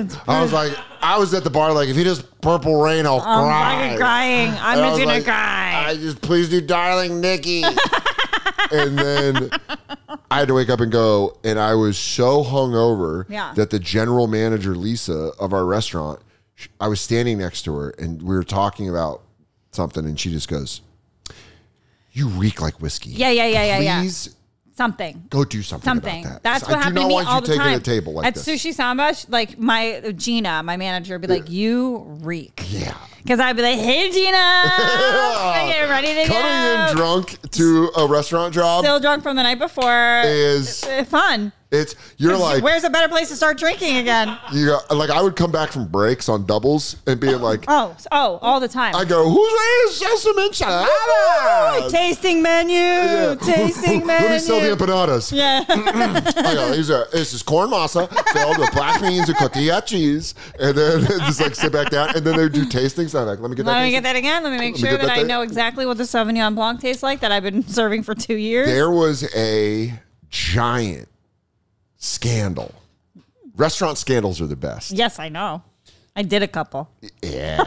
I was at the bar like, if he does Purple Rain, I'll I'm cry. fucking crying. I'm And I just was gonna like, cry. I just, please do Darling Nikki. And then I had to wake up and go, and I was so hungover Yeah. that the general manager, Lisa, of our restaurant, I was standing next to her, and we were talking about something, and she just goes, "You reek like whiskey. Yeah. Please Something. go do something about that." That's I what do happened not to me want all you the taking time. a table like At this. Sushi Samba, like Gina, my manager, would be like, "You reek." Yeah. Because I'd be like, "Hey, Gina, I get ready to Coming go." in drunk to a restaurant job Still drunk from the night before. is Fun. you're like Where's a better place to start drinking again? like I would come back from breaks on doubles and being like, Oh, all the time. I go, "Who's ready to sell some enchiladas?" Tasting menu. Tasting menu. Let me sell the empanadas. Yeah. I go, this is corn masa filled with black beans and cotija cheese, and then just like sit back down, and then they do tastings. I'm like, let me get that. Let me tasting. get that again. Let me make Let me sure get that that I thing. know exactly what the Sauvignon Blanc tastes like that I've been serving for 2 years. There was a giant scandal. Restaurant scandals are the best. Yes, I know. I did a couple. Yeah.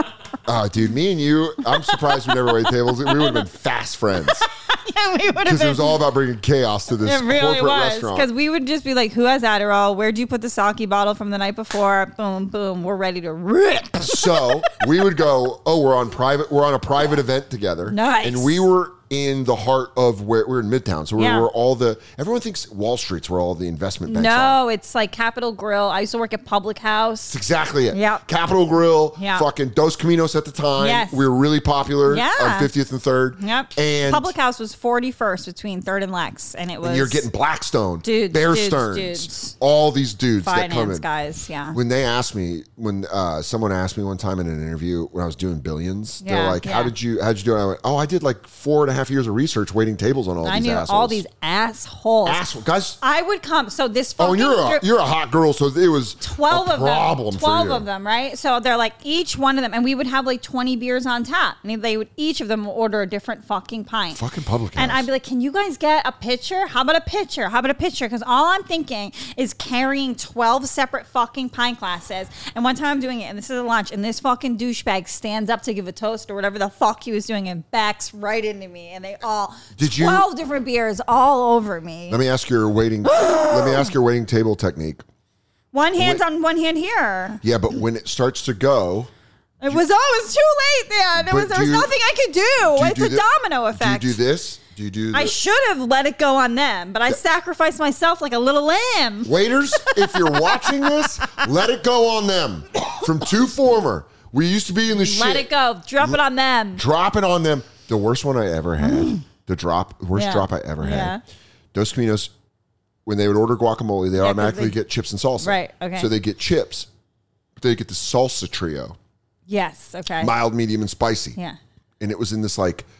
Dude, me and you, I'm surprised we never waited tables. We would have been fast friends. Yeah, we would have Because it been. was all about bringing chaos to this It really corporate was. restaurant. Because we would just be like, who has Adderall? Where'd you put the sake bottle from the night before? Boom, boom. We're ready to rip. So we would go, we're on a private event together. Nice. And we were in the heart of where we're in Midtown. So we Yeah. were everyone thinks Wall Street's where all the investment banks are. No, it's like Capitol Grill. I used to work at Public House. That's exactly it. Yep. Capitol Grill, Yeah. fucking Dos Caminos at the time. Yes. We were really popular Yeah. on 50th and 3rd. Yep. And Public House was 41st between 3rd and Lex. And it was you're getting Blackstone, Dudes, Bear dudes, Stearns, dudes. all these dudes that come finance in. guys. Yeah. When they asked me, someone asked me one time in an interview when I was doing Billions, they're Yeah, like, yeah. how'd you do it? I went, I did like 4.5 years of research waiting tables on all I these knew assholes. all these assholes. Asshole guys. I would come. So this Oh, fucking and you're a hot girl, so it was 12 a of problem them. for 12 you. of them, right? So they're like each one of them, and we would have like 20 beers on tap. And they would each of them order a different fucking pint. Fucking Public And House. I'd be like, can you guys get a pitcher? How about a pitcher? How about a pitcher? Because all I'm thinking is carrying 12 separate fucking pint glasses. And one time I'm doing it, and this is a lunch, and this fucking douchebag stands up to give a toast or whatever the fuck he was doing and backs right into me. And they all, Did you- 12 different beers all over me. Let me ask your waiting. let me ask your waiting table technique. One hand's Wait. on one hand here. Yeah, but when it starts to go, It was too late, man. There was nothing I could do. you It's do a domino effect. Do you do this? Do you do? I should have let it go on them, but I sacrificed myself like a little lamb. Waiters, if you're watching this, let it go on them. From two former, we used to be in the shit. Let it go. Drop it on them. Drop it on them. The worst one I ever had. Worst Yeah. drop I ever had. Yeah. Dos Caminos, when they would order guacamole, they 'cause automatically they- get chips and salsa. Right, okay. So they get chips, but they get the salsa trio, Yes. Okay. mild, medium, and spicy. Yeah. And it was in this like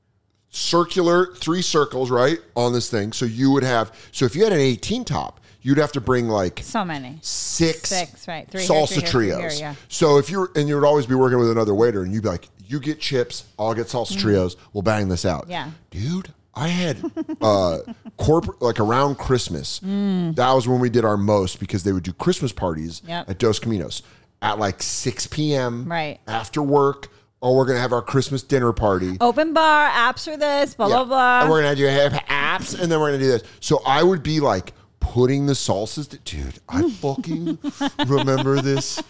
circular, 3 circles, right, on this thing. So you would have, so if you had an 18 top, you'd have to bring like So many. 6 right. 3 here, salsa 3 here, 3 trios. here, yeah. So if you're, and you would always be working with another waiter, and you'd be like, you get chips, I'll get salsa trios, we'll bang this out. Mm. Yeah. Dude, I had corporate, like around Christmas, that was when we did our most, because they would do Christmas parties Yep. at Dos Caminos at like 6 p.m. Right. after work. Oh, we're going to have our Christmas dinner party. Open bar, apps for this, blah, Yeah. blah, blah. And we're going to do apps, and then we're going to do this. So I would be like putting the salsas. Dude, I fucking remember this.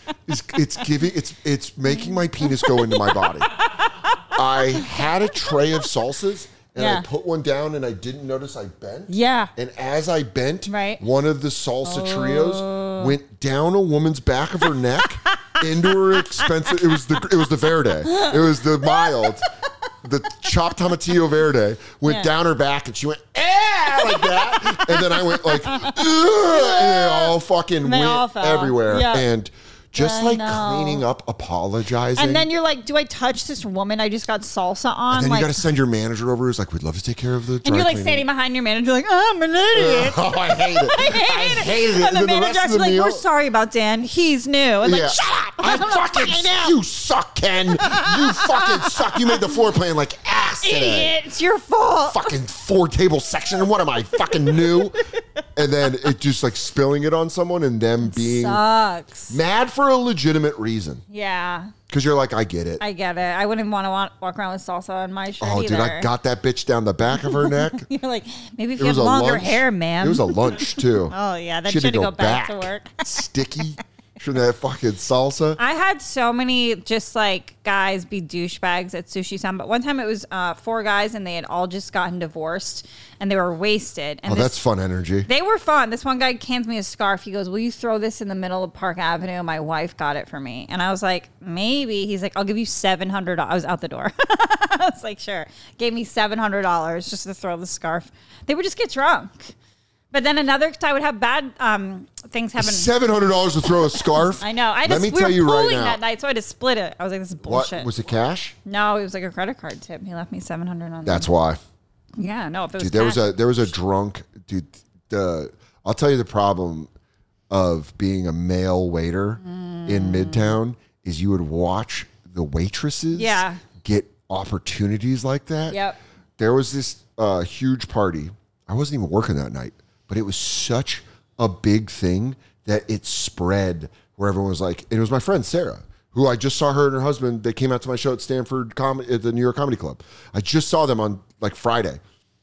It's making my penis go into my body. I had a tray of salsas, and Yeah. I put one down, and I didn't notice I bent. Yeah. And as I bent, Right. Oh. one of the salsa trios went down a woman's back of her neck into her expensive. It was the Verde. It was the mild. The chopped tomatillo verde went Yeah. down her back, and she went like that, and then I went like, "Ugh," and they all fucking They all went fell. everywhere, Yeah. and just I like know. cleaning up, apologizing, And then you're like, do I touch this woman I just got salsa on? and then like, you got to send your manager over. Who's like, we'd love to take care of the. and dry you're like cleaning." standing behind your manager, like, oh, I'm an idiot. Oh, I hate it. I hated it. And the then manager rest of actually the like, meal, we're sorry about Dan. He's new. And yeah. like, shut up. I fucking, you suck, Ken. You fucking suck. You made the floor plan like ass today. Idiot. It's your fault. Fucking 4 table section. And what am I, fucking new? and then it just like spilling it on someone and them being Sucks. mad for a legitimate reason. Yeah. Because you're like, I get it. I get it. I wouldn't want to walk around with salsa on my shirt Oh, either. dude, I got that bitch down the back of her neck. You're like, maybe if It you was have a longer lunch. hair, ma'am. It was a lunch, too. Oh, yeah. Then She she had had to go back to work. Sticky. From that fucking salsa. I had so many just like guys be douchebags at Sushi San, but one time it was 4 guys and they had all just gotten divorced and they were wasted. And Oh, that's fun energy. They were fun. This one guy hands me a scarf. He goes, "Will you throw this in the middle of Park Avenue? My wife got it for me." And I was like, "Maybe." He's like, "I'll give you $700." I was out the door. I was like, "Sure." Gave me $700 just to throw the scarf. They would just get drunk. But then another guy would have bad things happen. $700 to throw a scarf. I know. Let me we tell were you right pooling now. that night, so I had to split it. I was like, "This is bullshit." What was it? Cash? No, it was like a credit card tip. He left me $700 on That's why. Yeah, no, if it was Dude, cash. there was a drunk dude. I'll tell you the problem of being a male waiter in Midtown is you would watch the waitresses Yeah. get opportunities like that. Yep. There was this huge party. I wasn't even working that night, but it was such a big thing that it spread where everyone was like, and it was my friend Sarah, who I just saw her and her husband. They came out to my show at Stanford at the New York Comedy Club. I just saw them on like Friday.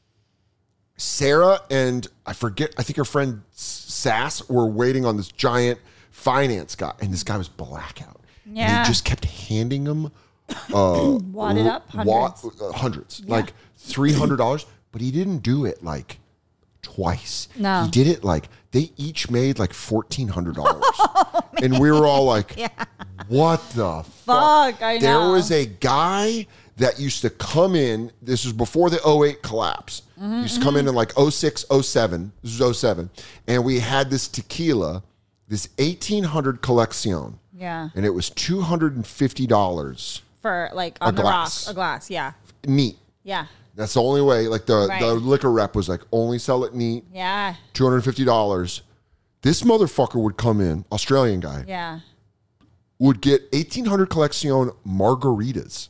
Sarah and I think her friend Sass were waiting on this giant finance guy, and this guy was blackout. And Yeah. he just kept handing them Wadded up hundreds. hundreds, like $300, but he didn't do it like twice. No. He did it like they each made like $1,400, and we were all like, "What the fuck?" Fuck, I know. There was a guy that used to come in. This was before the 08 collapse. He used to come in like 06, 07. This was 07, and we had this tequila, this 1800 Collection. Yeah. And it was $250 For like on the glass. rocks. A glass, yeah. neat. Yeah. That's the only way. Like the Right. liquor rep was like, only sell it neat, Yeah. $250. This motherfucker would come in, Australian guy, Yeah. would get 1800 Collection margaritas.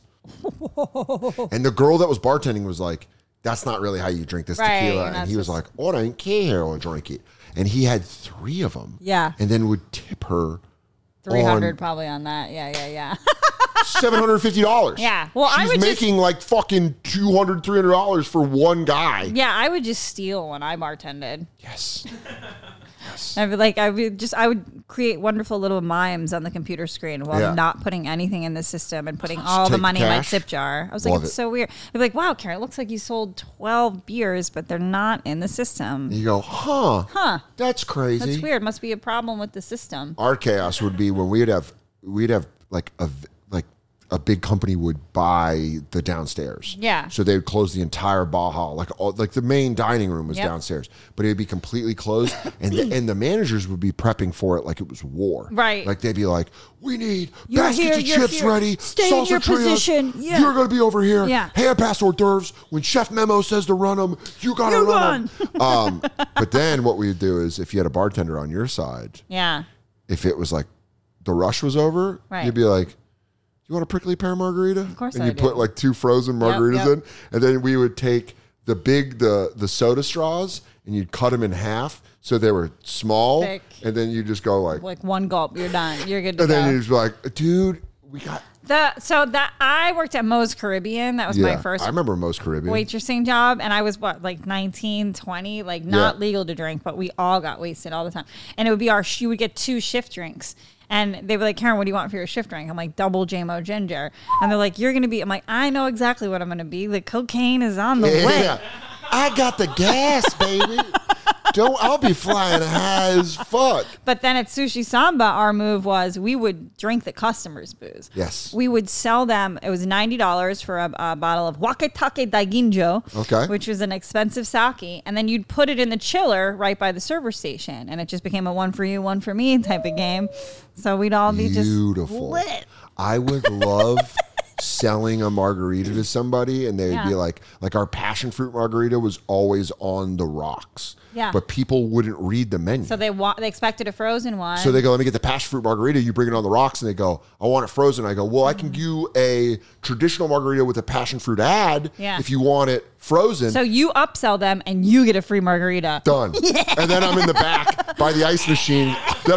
And the girl that was bartending was like, that's not really how you drink this Right, tequila. and And he that's was like, oh, I don't care, I'll drink it. And he had 3 of them. Yeah. And then would tip her 300 probably on that. Yeah. $750. Yeah. Well, I She's would just- making like fucking $200, $300 for one guy. Yeah, I would just steal when I bartended. Yes. I would create wonderful little mimes on the computer screen while Yeah. not putting anything in the system and putting all take the the money in my cash. tip jar. I was like, Love it's it. so weird. They'd be like, wow, Karen, it looks like you sold 12 beers, but they're not in the system. You go, huh? That's crazy. That's weird. Must be a problem with the system. Our chaos would be when we'd have like a big company would buy the downstairs. Yeah. So they would close the entire bar hall, like the main dining room was Yep. downstairs, but it would be completely closed, and the managers would be prepping for it like it was war. Right. Like they'd be like, "We need You're baskets here, of you're chips here. ready. Stay in salsa your trios. position. Yeah. You're gonna be over here. Yeah. Hand pass hors d'oeuvres. When Chef Memo says to run them, you gotta You run them." But then what we'd do is if you had a bartender on your side, Yeah. if it was like the rush was over, Right. you'd be like, "You want a prickly pear margarita?" Of course and I you do. put like 2 frozen margaritas yep. in, and then we would take the soda straws and you'd cut them in half so they were small, Thick. and then you just go like, Like one gulp, you're done. You're good to and go. then you just be like, "Dude, we got." I worked at Moe's Caribbean. That was my first I remember most Caribbean. waitressing job, and I was like 19, 20, like not Yeah. legal to drink, but we all got wasted all the time. And it would be you would get 2 shift drinks. And they were like, "Karen, what do you want for your shift drink?" I'm like, "Double JMO ginger." And they're like, "You're going to be," I'm like, "I know exactly what I'm going to be. The cocaine is on the way." Yeah. I got the gas, baby. I'll be flying high as fuck. But then at Sushi Samba, our move was we would drink the customers' booze. Yes. We would sell them. It was $90 for a bottle of Wakatake Daiginjo, Okay. which was an expensive sake. And then you'd put it in the chiller right by the server station. And it just became a one for you, one for me type of game. So we'd all be Beautiful. just lit. I would love selling a margarita to somebody, and they'd be like our passion fruit margarita was always on the rocks. Yeah. But people wouldn't read the menu. So they expected a frozen one. So they go, let me get the passion fruit margarita. You bring it on the rocks, and they go, I want it frozen. I go, well, I can do a traditional margarita with a passion fruit add if you want it frozen. So you upsell them, and you get a free margarita. Done. Yeah. And then I'm in the back by the ice machine. Being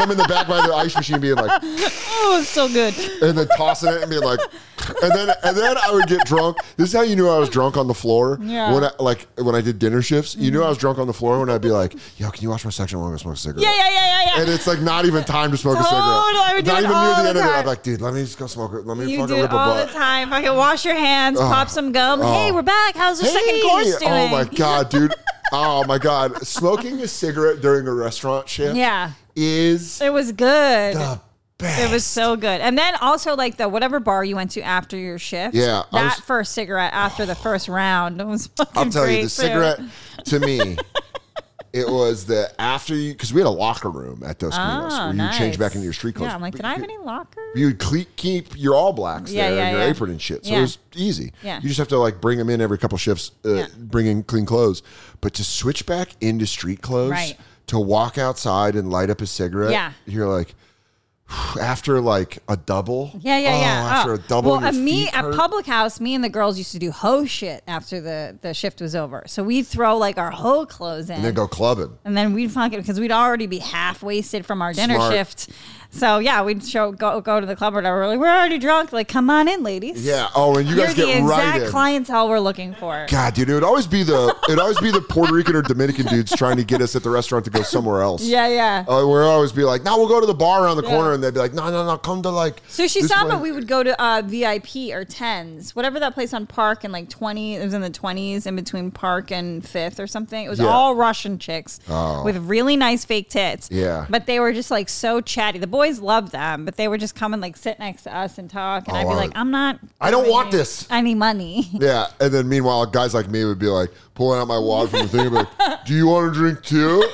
like, oh, it's so good. And then tossing it and being like, and then I would get drunk. This is how you knew I was drunk on the floor. Yeah. When I did dinner shifts, you knew I was drunk on the floor when I'd be like, yo, can you watch my section? I want to smoke a cigarette. Yeah. And it's like not even time to smoke a cigarette. I would do not it even all near the the end of it. time. I'm like, dude, let me just go smoke it. Let me You fucking do rip it a all butt. the time. Fucking wash your hands, pop some gum. Hey, we're back. How's the second course doing? Oh my God, dude. Oh my God. Smoking a cigarette during a restaurant shift is it was good. the best. It was so good. And then also like the whatever bar you went to after your shift. Yeah. That first cigarette after the first round was fucking I'll tell you, great, the cigarette, to me, it was the after you, because we had a locker room at Dos Pinos where you change back into your street clothes. Yeah, I'm like, did I have any lockers? You would keep your All Blacks there and your apron and shit. So it was easy. Yeah. You just have to like bring them in every couple shifts, bring in clean clothes. But to switch back into street clothes, to walk outside and light up a cigarette, you're like, after like a double. After a double. Well, at Public House, me and the girls used to do hoe shit after the shift was over. So we'd throw like our hoe clothes in. And then go clubbing. And then we'd fucking, because we'd already be half wasted from our dinner shift. So yeah, we'd go to the club or whatever. We're like, we're already drunk. Like, come on in, ladies. Yeah. Oh, and you guys get right in. You're the exact clientele we're looking for. God, dude, it'd always be the Puerto Rican or Dominican dudes trying to get us at the restaurant to go somewhere else. Yeah. We'll always be like, no, we'll go to the bar around the corner, and they'd be like, no, come to like Sushi Samba. We would go to VIP or Tens, whatever that place on Park and like 20. It was in the 20s, in between Park and 5th or something. It was all Russian chicks with really nice fake tits. Yeah, but they were just like so chatty. The boys loved them. But they would just come and like sit next to us and talk, and I'd be like, I don't want this. Any money. Yeah, and then meanwhile, guys like me would be like pulling out my wallet from the thing, and be like, do you want to drink too?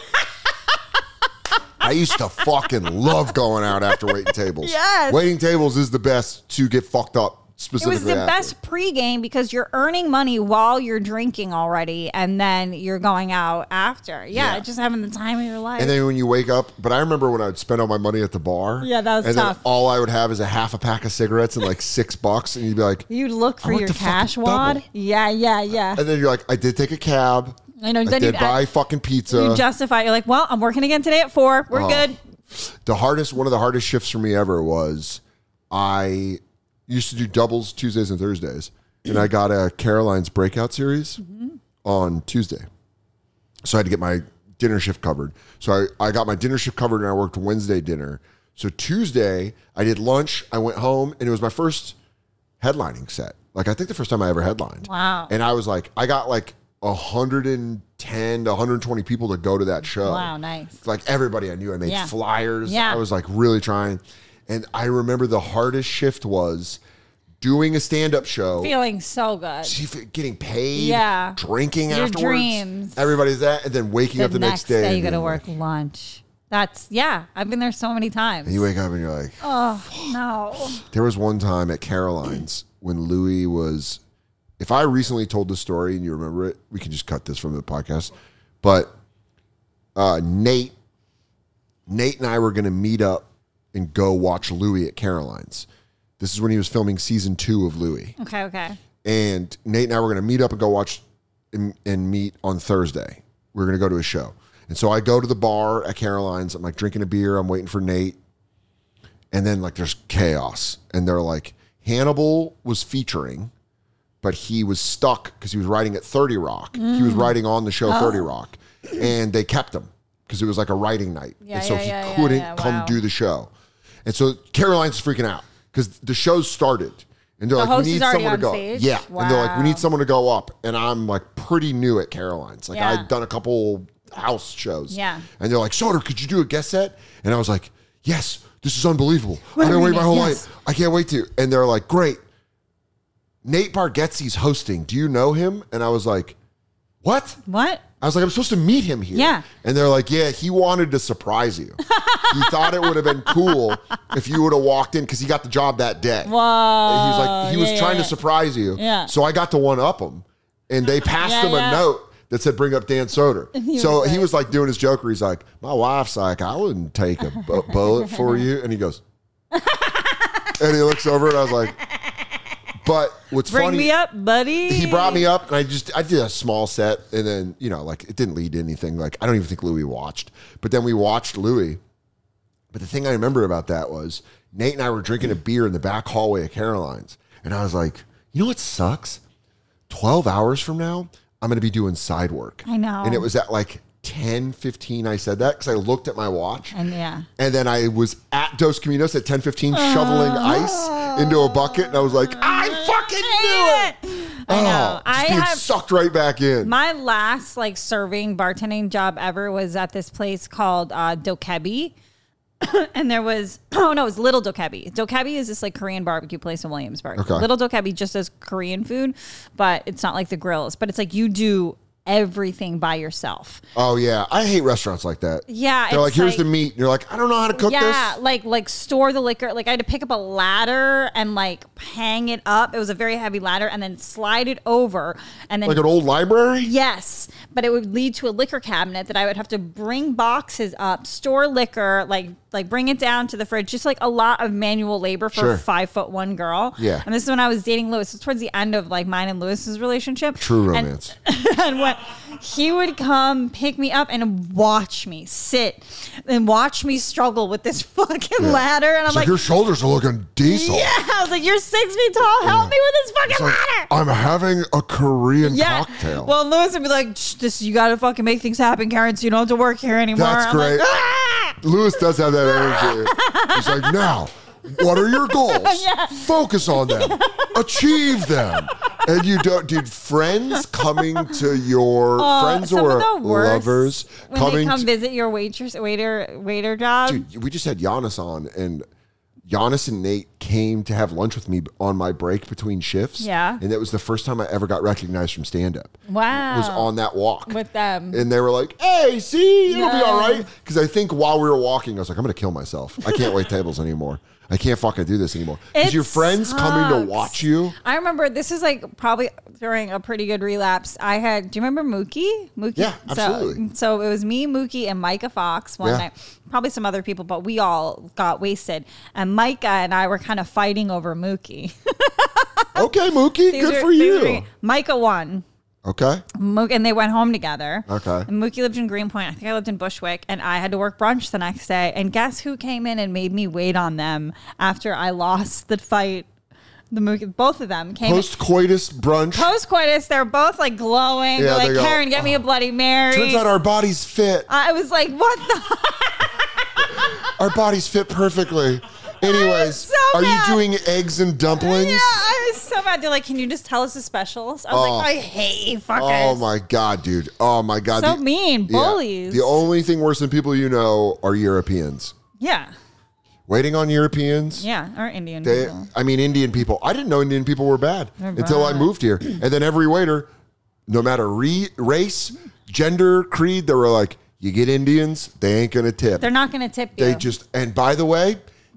I used to fucking love going out after waiting tables. Yes. Waiting tables is the best to get fucked up. It was the best pregame because you're earning money while you're drinking already, and then you're going out after. Yeah, just having the time of your life. And then when you wake up, but I remember when I would spend all my money at the bar. Yeah, that was and tough. Then all I would have is a half a pack of cigarettes and like $6, and you'd be like, you'd look for your cash wad. Double. Yeah. And then you're like, I did take a cab. I know. I did buy fucking pizza. You justify. You're like, well, I'm working again today at 4. We're good. One of the hardest shifts for me ever was I used to do doubles Tuesdays and Thursdays, and I got a Caroline's Breakout Series on Tuesday. So I had to get my dinner shift covered. So I got my dinner shift covered, and I worked Wednesday dinner. So Tuesday, I did lunch, I went home, and it was my first headlining set. Like, I think the first time I ever headlined. Wow. And I was like, I got like 110 to 120 people to go to that show. Wow, nice. Like, everybody I knew. I made flyers. Yeah. I was like really trying. And I remember the hardest shift was doing a stand-up show. Feeling so good. Getting paid. Yeah. Drinking Your afterwards. Dreams. Everybody's that. And then waking up the next day. You got to work lunch. I've been there so many times. And you wake up and you're like, oh, no. There was one time at Caroline's when Louis was, if I recently told this story and you remember it, we can just cut this from the podcast. But Nate and I were going to meet up and go watch Louis at Caroline's. This is when he was filming season 2 of Louis. Okay. And Nate and I were going to meet up and go watch and meet on Thursday. We were going to go to a show. And so I go to the bar at Caroline's. I'm like drinking a beer. I'm waiting for Nate. And then like there's chaos. And they're like, Hannibal was featuring, but he was stuck because he was writing at 30 Rock. He was writing on the show 30 Rock. And they kept him because it was like a writing night. And so he couldn't come do the show. And so Caroline's freaking out because the show started. And they're like, we need someone to go. Stage? Yeah. Wow. And they're like, we need someone to go up. And I'm like pretty new at Caroline's. Like I'd done a couple house shows. Yeah. And they're like, Soder, could you do a guest set? And I was like, yes, this is unbelievable. I've been waiting my whole life. I can't wait to. And they're like, great. Nate Bargatze's hosting. Do you know him? And I was like, what? I was like, I'm supposed to meet him here. Yeah. And they're like, yeah, he wanted to surprise you. He thought it would have been cool if you would have walked in because he got the job that day. Whoa. He was trying to surprise you. Yeah. So I got to one-up him. And they passed him a note that said, bring up Dan Soder. So he was like doing his joke where he's like, my wife's like, I wouldn't take a bullet for you. And he goes, and he looks over and I was like, but what's funny. Bring me up, buddy. He brought me up and I did a small set and then, like it didn't lead to anything. Like I don't even think Louis watched. But then we watched Louis. But the thing I remember about that was Nate and I were drinking a beer in the back hallway of Caroline's. And I was like, you know what sucks? 12 hours from now, I'm going to be doing side work. I know. And it was at like 10:15 I said that because I looked at my watch. And And then I was at Dos Caminos at 10:15 shoveling ice into a bucket. And I was like, I fucking knew it. I know. I being sucked right back in. My last like serving bartending job ever was at this place called Dokebi. And there was, it was Little Dokebi. Dokebi is this like Korean barbecue place in Williamsburg. Okay. Little Dokebi just does Korean food, but it's not like the grills. But it's like you do everything by yourself. Oh yeah, I hate restaurants like that. Yeah, they're like, here's the meat, and you're like, I don't know how to cook this. Yeah, like store the liquor. Like I had to pick up a ladder and like hang it up. It was a very heavy ladder, and then slide it over, and then Like an old library. yes, but it would lead to a liquor cabinet that I would have to bring boxes up, store liquor, like bring it down to the fridge. Just like a lot of manual labor for a 5'1" girl. Yeah. And this is when I was dating Lewis. It's towards the end of like mine and Lewis's relationship. True romance. And when he would come pick me up and watch me sit and watch me struggle with this fucking ladder. And I'm It's like, your shoulders are looking diesel. yeah. I was like, you're 6 feet tall. Help me with this fucking It's like, ladder. I'm having a Korean cocktail. Well, Lewis would be like, this, you got to fucking make things happen, Karen, so you don't have to work here anymore. That's I'm great. Like, ah! Lewis does have that energy. He's like, now, what are your goals? Focus on them. Achieve them. And you don't, dude, friends coming to your friends some or of the worst lovers when coming they come to, visit your waiter job. dude, we just had Giannis on and Giannis and Nate came to have lunch with me on my break between shifts. Yeah. And that was the first time I ever got recognized from stand-up. Wow. Was on that walk. With them. And they were like, hey, see, it'll be Yeah. all right. Because I think while we were walking, I was like, I'm going to kill myself. I can't wait tables anymore. I can't fucking do this anymore. Because It your friends coming to sucks. watch you. I remember this is like probably during a pretty good relapse. Do you remember Mookie? Yeah, absolutely. So it was me, Mookie, and Micah Fox one Yeah. night. Probably some other people, but we all got wasted. And Micah and I were kind of fighting over Mookie. Okay, Mookie, good for you. Micah won. Okay. And they went home together. Okay. And Mookie lived in Greenpoint. I think I lived in Bushwick. And I had to work brunch the next day. And guess who came in and made me wait on them after I lost the fight? Both of them came in. Post-coitus brunch. Post-coitus, they're both like glowing. Yeah, They're like, they go, Karen, get me a Bloody Mary. Turns out our bodies fit. I was like, what the? Our bodies fit perfectly. Anyways, so are mad. you doing eggs and dumplings? Yeah, I was so mad. They're like, can you just tell us the specials? I was like, I hate you fuckers. Oh my God, dude. Oh my God. So mean. Bullies. The only thing worse than people you know are Europeans. Yeah. Waiting on Europeans. Yeah. Or Indian people. Indian people. I didn't know Indian people were bad until I bad. moved here. And then every waiter, no matter race, gender, creed, they were like, you get Indians, they ain't going to tip. They're not going to tip you. They just, and by the way,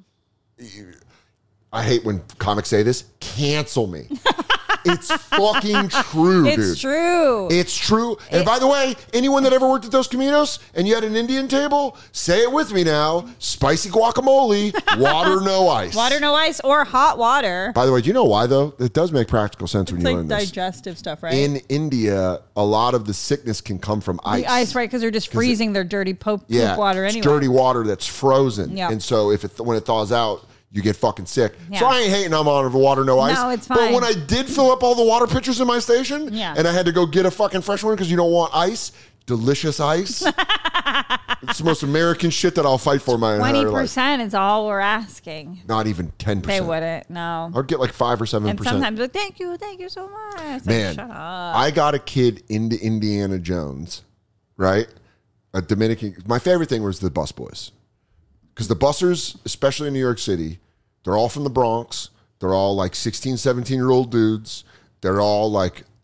I hate when comics say this, cancel me. It's fucking true, dude. It's true. It's true. And by the way, anyone that ever worked at Dos Caminos and you had an Indian table, say it with me now. Spicy guacamole, water, no ice. Water, no ice, or hot water. By the way, do you know why, though? It does make practical sense when It's you like learn this. digestive stuff, right? In India, a lot of the sickness can come from ice. The ice, right? Because they're just freezing their dirty poop water it's anyway. dirty water that's frozen. Yeah. And so when it thaws out, you get fucking sick. Yeah. So I ain't hating I'm on water, no ice. No, it's But fine. when I did fill up all the water pitchers in my station, Yeah. and I had to go get a fucking fresh one because you don't want ice, delicious ice. It's the most American shit that I'll fight for my entire life. 20% is all we're asking. Not even 10%. They wouldn't. No. I'd get like 5 or 7%. And sometimes like, thank you so much. It's Man, like, shut up. I got a kid into Indiana Jones, right? A Dominican. My favorite thing was the busboys. Because the bussers, especially in New York City, they're all from the Bronx. They're all like 16, 17-year-old dudes. They're all like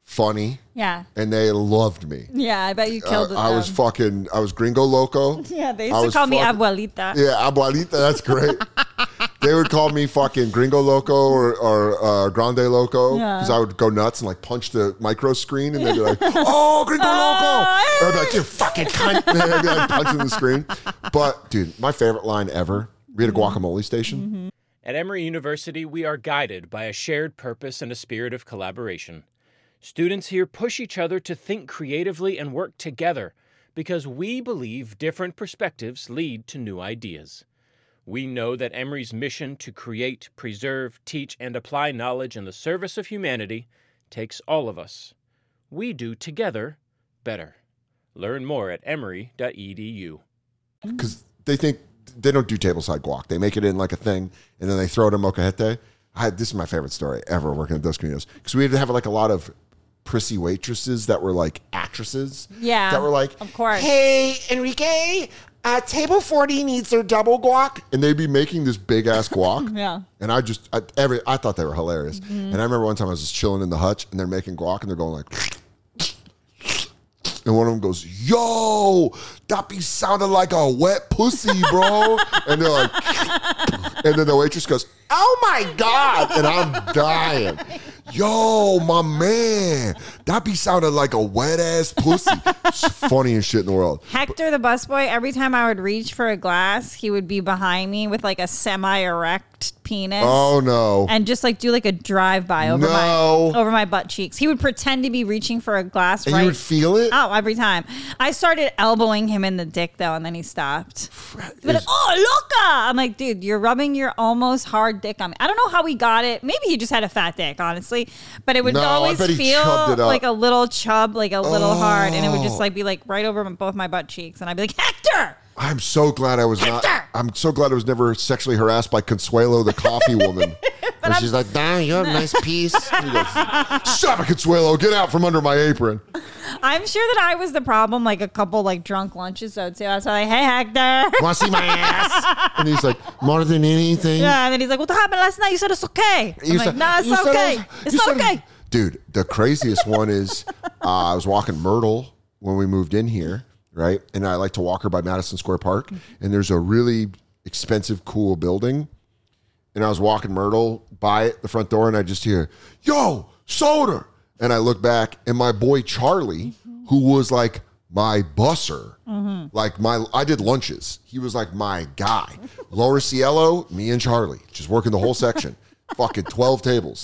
funny, Yeah. and they loved me. Yeah, I bet you killed it. I was gringo loco. Yeah, they used to call me abuelita. Yeah, abuelita, that's great. They would call me fucking gringo loco or grande loco because I would go nuts and like punch the micro screen and they'd be like, oh, gringo loco. Or I'd be like, you fucking cunt. And I'd be like punching the screen. But dude, my favorite line ever, we had a guacamole station. At Emory University, we are guided by a shared purpose and a spirit of collaboration. Students here push each other to think creatively and work together because we believe different perspectives lead to new ideas. We know that Emory's mission to create, preserve, teach, and apply knowledge in the service of humanity takes all of us. We do together better. Learn more at emory.edu. Because they think they don't do tableside guac. They make it in like a thing and then they throw it in molcajete. This is my favorite story ever working at Dos Caminos. Because we had to have like a lot of prissy waitresses that were like actresses. Yeah. That were like, of course. Hey, Enrique, table 40 needs their double guac. And they'd be making this big ass guac. Yeah. And I thought they were hilarious. And I remember one time I was just chilling in the hutch and they're making guac and they're going like, and one of them goes, yo, that be sounding like a wet pussy, bro. And they're like, and then the waitress goes, oh my God. And I'm dying. Yo, my man, that be sounding like a wet ass pussy. It's funniest shit in the world. Hector, the busboy, every time I would reach for a glass, he would be behind me with like a semi-erect penis. Oh no. And just like do like a drive-by over my butt cheeks. He would pretend to be reaching for a glass. And you would feel it? Oh, every time. I started elbowing him in the dick though, and then he stopped. But like, oh, loca! I'm like, dude, you're rubbing your almost hard dick on me. I don't know how he got it. Maybe he just had a fat dick, honestly. But it would always feel like a little chub, like a little hard, and it would just like be like right over both my butt cheeks, and I'd be like, Hector! I'm so glad I was not. I'm so glad I was never sexually harassed by Consuelo, the coffee woman. And she's like, "Nah, you have a nice piece." He goes, "Stop it, Consuelo! Get out from under my apron." I'm sure that I was the problem, like a couple like drunk lunches. So I was like, "Hey, Hector, want to see my ass?" And he's like, "More than anything." Yeah, and then he's like, "What happened last night? You said it's okay." I'm like, "Nah, it's okay. It's not okay." Dude, the craziest one is I was walking Myrtle when we moved in here, right? And I like to walk her by Madison Square Park, and there's a really expensive, cool building. And I was walking Myrtle by it, the front door, and I just hear, "Yo, soda!" And I look back, and my boy Charlie, who was like my busser, like I did lunches. He was like my guy. Lower Cielo, me and Charlie, just working the whole section. Fucking 12 tables.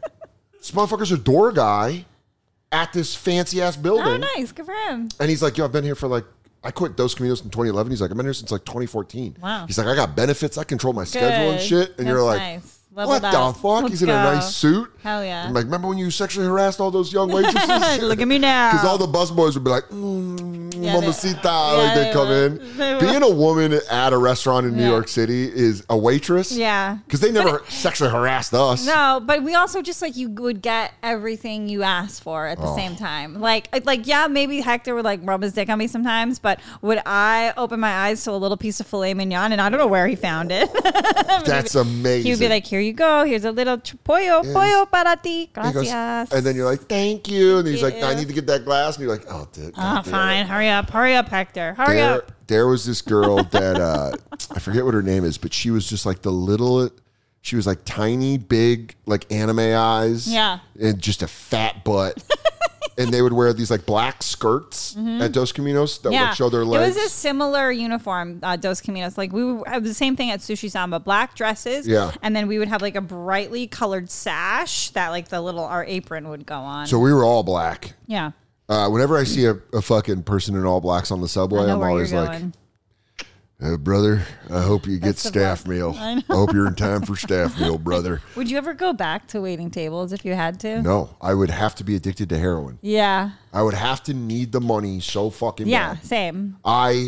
This motherfucker's a door guy at this fancy ass building. Oh, nice. Good for him. And he's like, yo, I've been here for like, I quit Dos Caminos in 2011. He's like, I've been here since like 2014. Wow. He's like, I got benefits. I control my schedule and shit. And That's you're like, nice. what the fuck? He's in a nice suit. Hell yeah. I'm like, remember when you sexually harassed all those young waitresses? Look at me now. Because all the busboys would be like, mamacita, like they come in. Being a woman at a restaurant in New York City is a waitress. Yeah. Because they never sexually harassed us. No, but we also just like you would get everything you asked for at the same time. Like yeah, maybe Hector would like rub his dick on me sometimes, but would I open my eyes to a little piece of filet mignon, and I don't know where he found it. That's amazing. He would be like, here you go. Here's a little pollo para ti. He goes, Gracias. and then you're like, thank you. And he's like, I need to get that glass. And you're like, oh, dude. Fine. Hurry up, Hector. Hurry up. There was this girl that, I forget what her name is, but she was just like she was like tiny, big, like anime eyes. Yeah. And just a fat butt. And they would wear these like black skirts at Dos Caminos that would show their legs. It was a similar uniform, Dos Caminos. Like we would have the same thing at Sushi Samba, black dresses. Yeah. And then we would have like a brightly colored sash that like our apron would go on. So we were all black. Yeah. Whenever I see a fucking person in all blacks on the subway, I'm always like, brother, I hope you get staff meal. I hope you're in time for staff meal, brother. Would you ever go back to waiting tables if you had to? No, I would have to be addicted to heroin. Yeah. I would have to need the money so fucking bad. Yeah, same.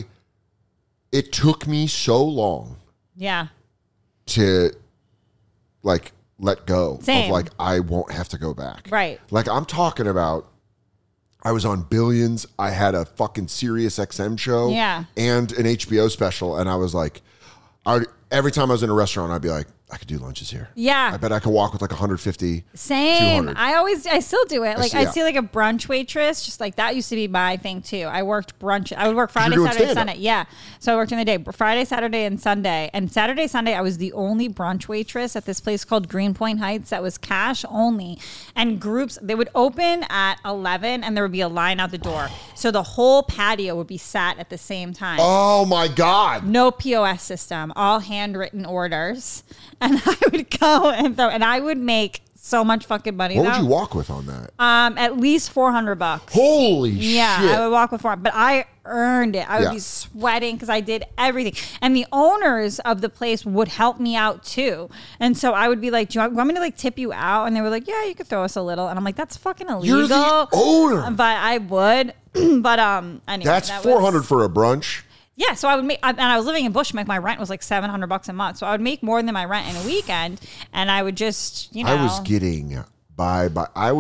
It took me so long. Yeah. To like let go Same. of like I won't have to go back. Right. Like I'm talking about I was on Billions. I had a fucking Sirius XM show and an HBO special. And I was like, every time I was in a restaurant, I'd be like, I could do lunches here. Yeah. I bet I could walk with like 150. Same. 200. I still do it. Like I yeah. see like a brunch waitress, just like that used to be my thing too. I worked brunch. I would work Friday, doing Saturday, stand-up. Sunday. Yeah. So I worked in the day, Friday, Saturday, and Sunday. And Saturday, Sunday, I was the only brunch waitress at this place called Greenpoint Heights that was cash only. And groups, they would open at 11 and there would be a line out the door. So the whole patio would be sat at the same time. Oh my God. No POS system, all handwritten orders. And I would go and I would make so much fucking money. What though. would you walk with on that? At least $400. Holy Yeah, shit. I would walk with $400, but I earned it. I would Yeah. be sweating because I did everything. And the owners of the place would help me out too. And so I would be like, do you want me to like tip you out? And they were like, yeah, you could throw us a little. And I'm like, that's fucking illegal. You're the owner. But I would. But anyway. That's that $400 was- for a brunch. Yeah, so I would make, and I was living in Bushwick. My rent was like $700 a month, so I would make more than my rent in a weekend, and I would just, you know, I was getting by. I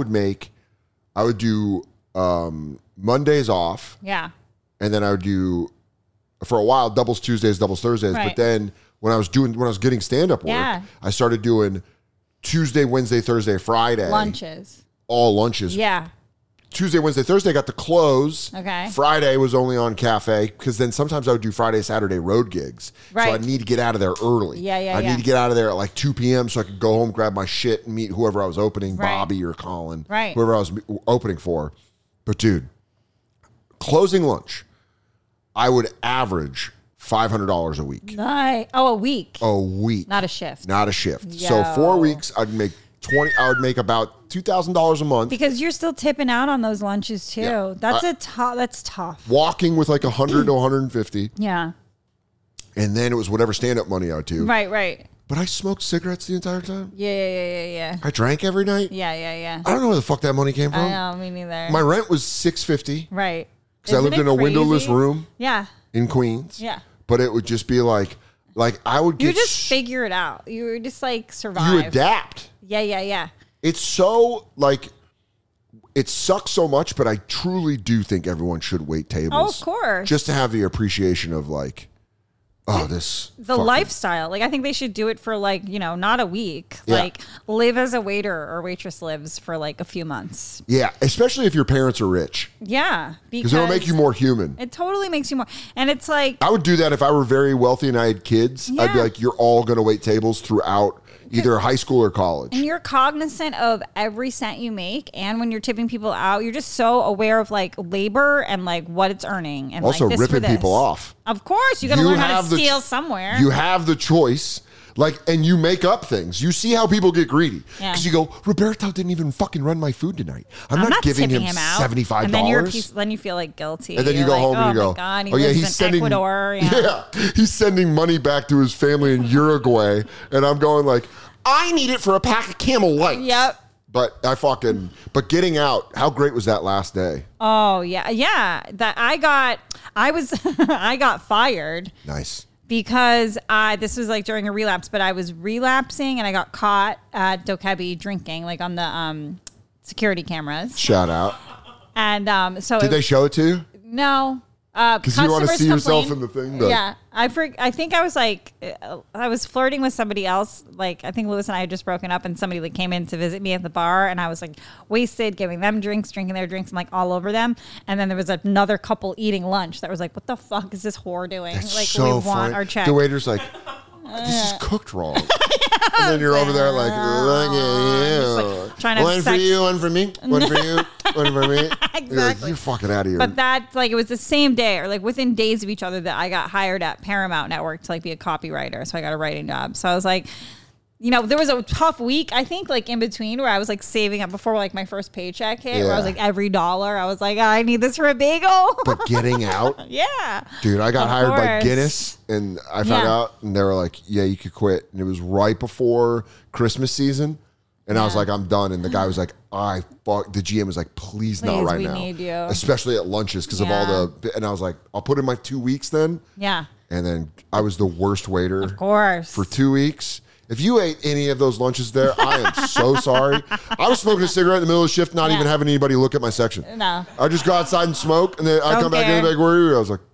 would do Mondays off, yeah, and then I would do for a while doubles Tuesdays, doubles Thursdays. Right. But then when I was getting stand up work, Yeah. I started doing Tuesday, Wednesday, Thursday, Friday, lunches, all lunches. yeah, Tuesday, Wednesday, Thursday got to close. Okay. Friday was only on cafe because then sometimes I would do Friday, Saturday road gigs. Right. So I need to get out of there early. Yeah, I yeah. need to get out of there at like 2 p.m. so I could go home, grab my shit, and meet whoever I was opening, Right. Bobby or Colin, Right. whoever I was opening for. But dude, closing lunch, I would average $500 a week. nice. Oh, a week, A week. not a shift, Not a shift. So Yo. 4 weeks, I would make about $2,000 a month. because you're still tipping out on those lunches too. Yeah. That's tough. Walking with like 100 to 150. Yeah, And then it was whatever stand-up money I would do. right. But I smoked cigarettes the entire time. Yeah. I drank every night. Yeah. I don't know where the fuck that money came from. I know, me neither. My rent was $650 right. because I Isn't lived it in a windowless crazy? room Yeah. in Queens. Yeah. But it would just be like I would You get. just figure it out. You were just like survive. You adapt. Yeah. It's so like. It sucks so much, but I truly do think everyone should wait tables. Oh, of course. Just to have the appreciation of like, oh, this. The fucking- lifestyle. Like I think they should do it for like, you know, not a week. Yeah. Like live as a waiter or waitress lives for like a few months. Yeah, especially if your parents are rich. Yeah. Because it'll make you more human. It totally makes you more. And it's like, I would do that if I were very wealthy and I had kids. I'd be Yeah. like, you're all going to wait tables throughout either high school or college. and you're cognizant of every cent you make. And when you're tipping people out, you're just so aware of like labor and like what it's earning. And Also like this for ripping this. people off. Of course. You got to You learn how to have the steal ch- somewhere. You have the choice. Like, and you make up things. You see how people get greedy. Yeah. Because you go, Roberto didn't even fucking run my food tonight. I'm I'm not giving tipping him out. $75. And then you're a piece, then you feel like guilty. And then you You're go like, home and you oh go, my God, he oh yeah, lives he's in sending Ecuador. Yeah. he's sending money back to his family in Uruguay, and I'm going like, I need it for a pack of Camel Lights. Yep. But but getting out, how great was that last day? Oh yeah. That I got fired Nice. because this was like during a relapse, but I was relapsing and I got caught at Dokebi drinking, like on the security cameras. Shout out. And so Did they show it to you? No. Because you want to customers see yourself in complained- the thing? Like, Yeah, I think I was like, I was flirting with somebody else. Like I think Lewis and I had just broken up, and somebody like came in to visit me at the bar, and I was like wasted, giving them drinks, drinking their drinks, and like all over them. And then there was another couple eating lunch that was like, "What the fuck is this whore doing? That's like so we want funny. our check." The waiter's like, this is cooked wrong. And then you're over there like, look at Just, you. like, trying to one have for sex. you, one for me, one for you, one for me. You're like, Exactly. you're fucking out of here. But that, like, it was the same day or like within days of each other that I got hired at Paramount Network to like be a copywriter. So I got a writing job. So I was like, you know, there was a tough week, I think, like in between where I was like saving up before like my first paycheck hit, where I was Yeah. like every dollar, I was like, I need this for a bagel. But getting out, Yeah. dude, I got Of hired by course. Guinness, and I found Yeah. out, and they were like, yeah, you could quit. And it was right before Christmas season. And I was like, I'm done. And the guy was like, the GM was like, please not Please, right we now. need you. Especially at lunches because of all the, and I was like, I'll put in my 2 weeks then. Yeah. And then I was the worst waiter Of course. for 2 weeks. If you ate any of those lunches there, I am so sorry. I was smoking a cigarette in the middle of the shift, not Yeah. even having anybody look at my section. No. I just go outside and smoke, and then I Don't come back in care. and be like, where are you? I was like,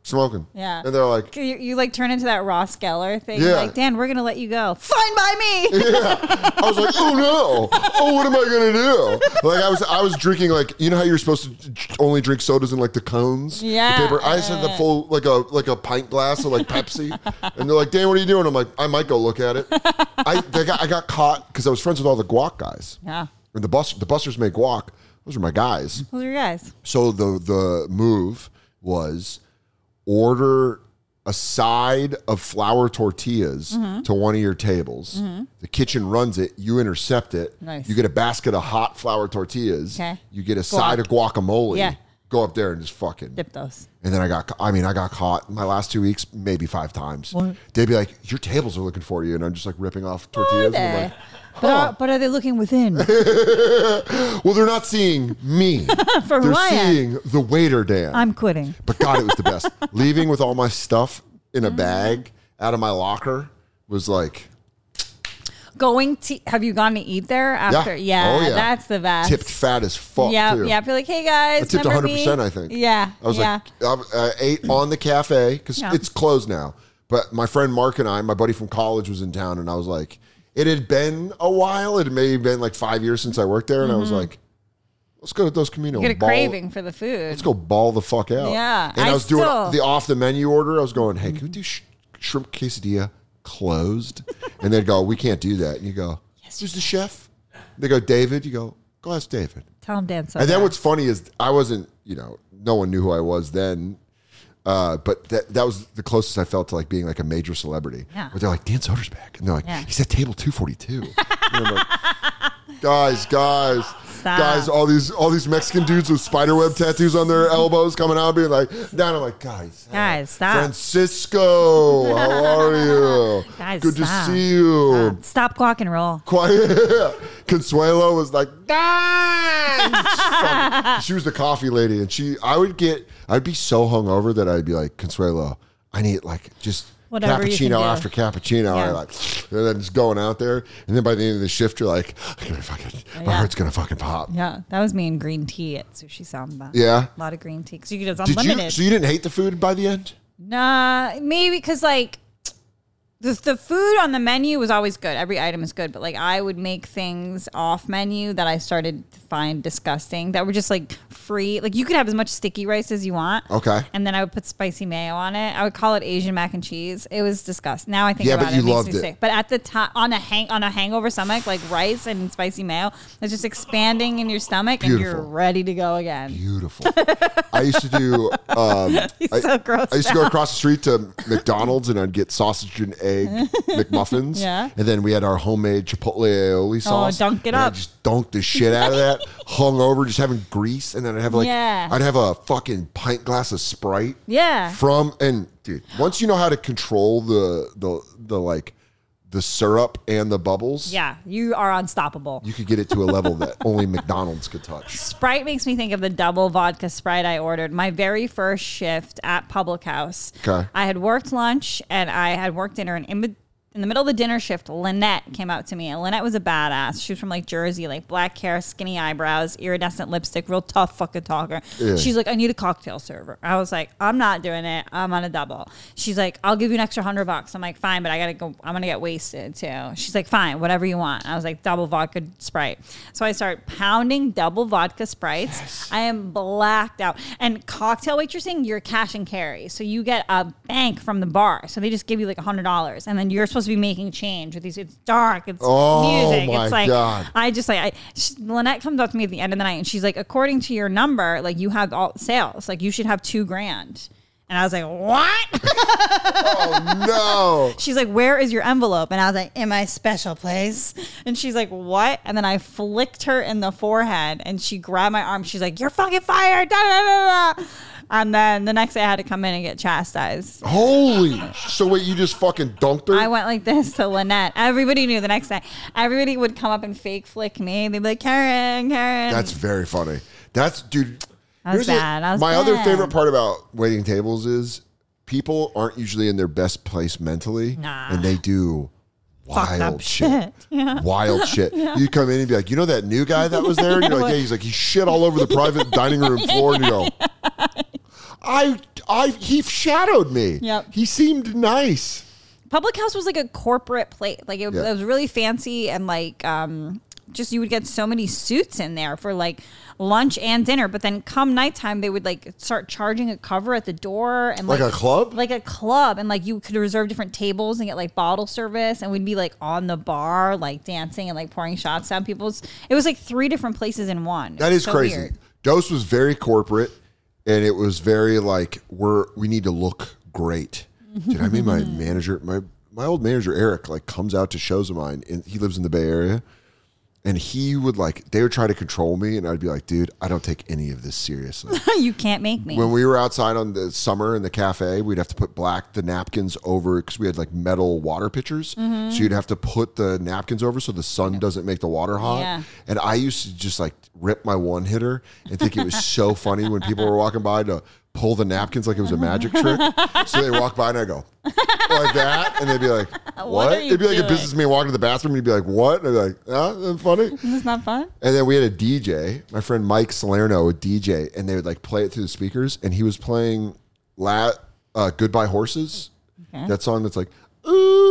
smoking. Yeah. And they're like, You like turn into that Ross Geller thing. Yeah. Like, Dan, we're going to let you go. Fine by me. I was like, oh no, oh, what am I gonna do? Like I was drinking, like, you know how you're supposed to only drink sodas in like the cones, Yeah. the paper. I just had the full like a pint glass of like Pepsi, and they're like, Dan, what are you doing? I'm like, I might go look at it. I got caught because I was friends with all the guac guys. Yeah. And the busters make guac. Those are my guys. Those are your guys. So the move was order a side of flour tortillas to one of your tables. The kitchen runs it. You intercept it. Nice. You get a basket of hot flour tortillas. Okay. You get a side of guacamole. Yeah. Go up there and just fucking Dip those. And then I got caught my last 2 weeks, maybe 5 times. What? They'd be like, your tables are looking for you. And I'm just like ripping off tortillas. And I'm like, But are they looking within? well, they're not seeing me. For who They're I am. seeing the waiter, Dan. I'm quitting. But God, it was the best. Leaving with all my stuff in a bag out of my locker was like Have you gone to eat there after? Yeah. Oh, yeah. That's the best. tipped fat as fuck. Yeah, too. yeah. You're like, hey guys, I tipped remember 100%, me? I think. Yeah, I was yeah. like, I ate on the cafe because Yeah. it's closed now. But my friend Mark and I, my buddy from college, was in town, and I was like, it had been a while. It had maybe been like 5 years since I worked there, and I was like, let's go to Dos Caminos. you get a craving for the food. Let's go ball the fuck out. Yeah, And I was doing still- the off the menu order. I was going, hey, can we do shrimp quesadilla closed? And they'd go, we can't do that. And you go, who's the chef? They go, David. You go ask David. Tell them Dan. And then what's funny is I wasn't, no one knew who I was then. But that was the closest I felt to like being like a major celebrity. Yeah. But they're like, Dan Soder's back. And they're like, Yeah. he's at table 242. And I'm like, guys, Stop. all these Mexican dudes with spiderweb tattoos on their elbows coming out being like, down. I'm like, guys, stop. Francisco, how are you? Guys, good stop. to see you. Stop guac and roll. Quiet. Consuelo was like, she was the coffee lady, and I'd be so hungover that I'd be like, Consuelo, I need like just Whatever you can cappuccino do. after cappuccino. Yeah. I like, and then just going out there, and then by the end of the shift, you're like, my heart's gonna fucking pop. Yeah, that was me in green tea at Sushi Samba. Yeah. A lot of green tea because you could. It's Did unlimited. so you didn't hate the food by the end? Nah, maybe because like the food on the menu was always good. Every item is good, but like I would make things off menu that I started to find disgusting that were just like free. Like you could have as much sticky rice as you want. Okay. And then I would put spicy mayo on it. I would call it Asian mac and cheese. It was disgusting. Now I think Yeah, about but it, you it makes loved me it. sick. But at the time, on a hangover stomach, like rice and spicy mayo, it's just expanding in your stomach, and you're Beautiful. ready to go again. Beautiful. I used to do. He's so gross. I used to go across the street to McDonald's and I'd get sausage and egg McMuffins. Yeah. And then we had our homemade Chipotle aioli sauce. dunk it and I up. just dunked the shit out of that. Hung over, just having grease, and then I'd have Yeah. I'd have a fucking pint glass of Sprite. Yeah. And dude, once you know how to control the syrup and the bubbles, Yeah, you are unstoppable. you could get it to a level that only McDonald's could touch. Sprite makes me think of the double vodka Sprite I ordered my very first shift at Public House. Okay. I had worked lunch and I had worked dinner, and in the middle of the dinner shift, Lynette came out to me, and Lynette was a badass. She was from like Jersey, like black hair, skinny eyebrows, iridescent lipstick, real tough fucking talker. Yeah. She's like, I need a cocktail server. I was like, I'm not doing it. I'm on a double. She's like, I'll give you an extra $100. I'm like, fine, but I gotta go. I'm gonna get wasted too. She's like, fine, whatever you want. I was like, double vodka Sprite. So I start pounding double vodka Sprites. Yes. I am blacked out. And cocktail waitressing, you're cash and carry, so you get a bank from the bar. So they just give you like $100, and then you're supposed to be making change with these. It's dark. It's music. My It's like God. Lynette comes up to me at the end of the night, and she's like, according to your number, like you have all sales, like you should have $2,000. And I was like, what? Oh no. She's like, where is your envelope? And I was like, in my special place. And she's like, what? And then I flicked her in the forehead, and she grabbed my arm. She's like, you're fucking fired. Da, da, da, da. And then the next day I had to come in and get chastised. Holy. So wait, you just fucking dunked her? I went like this to Lynette. Everybody knew the next day. Everybody would come up and fake flick me. They'd be like, Karen. That's very funny. That's, dude. That was here's bad. That was my other bad. favorite part about waiting tables is people aren't usually in their best place mentally. Nah. And they do Fucked up wild shit. shit. Yeah. Wild shit. You come in and be like, you know that new guy that was there? And you're like, yeah. He's like, he shit all over the private dining room floor. And you go, he shadowed me. Yep. He seemed nice. Public House was like a corporate place. Like it was really fancy and like just you would get so many suits in there for like lunch and dinner. But then come nighttime, they would like start charging a cover at the door and Like a club? like a club, and like you could reserve different tables and get like bottle service, and we'd be like on the bar like dancing and like pouring shots down people's. It was like 3 different places in one. That is so crazy. weird. Dose was very corporate, and it was very like we need to look great. Dude, I made my manager, my old manager Eric, like comes out to shows of mine, and he lives in the Bay Area, and he would like they would try to control me, and I'd be like, dude, I don't take any of this seriously. You can't make me. When we were outside on the summer in the cafe, we'd have to put the napkins over because we had like metal water pitchers. So you'd have to put the napkins over so the sun doesn't make the water hot. Yeah. And I used to just like rip my one hitter and think it was so funny when people were walking by to pull the napkins like it was a magic trick. So they walk by and I go like that, and they'd be like, "What?" are you It'd be like a doing? businessman walking to the bathroom, and he'd be like, "What?" And I'd be like, "Ah, that's funny." It's not fun. And then we had a DJ, my friend Mike Salerno would DJ, and they would like play it through the speakers, and he was playing Goodbye Horses, that song that's like, ooh,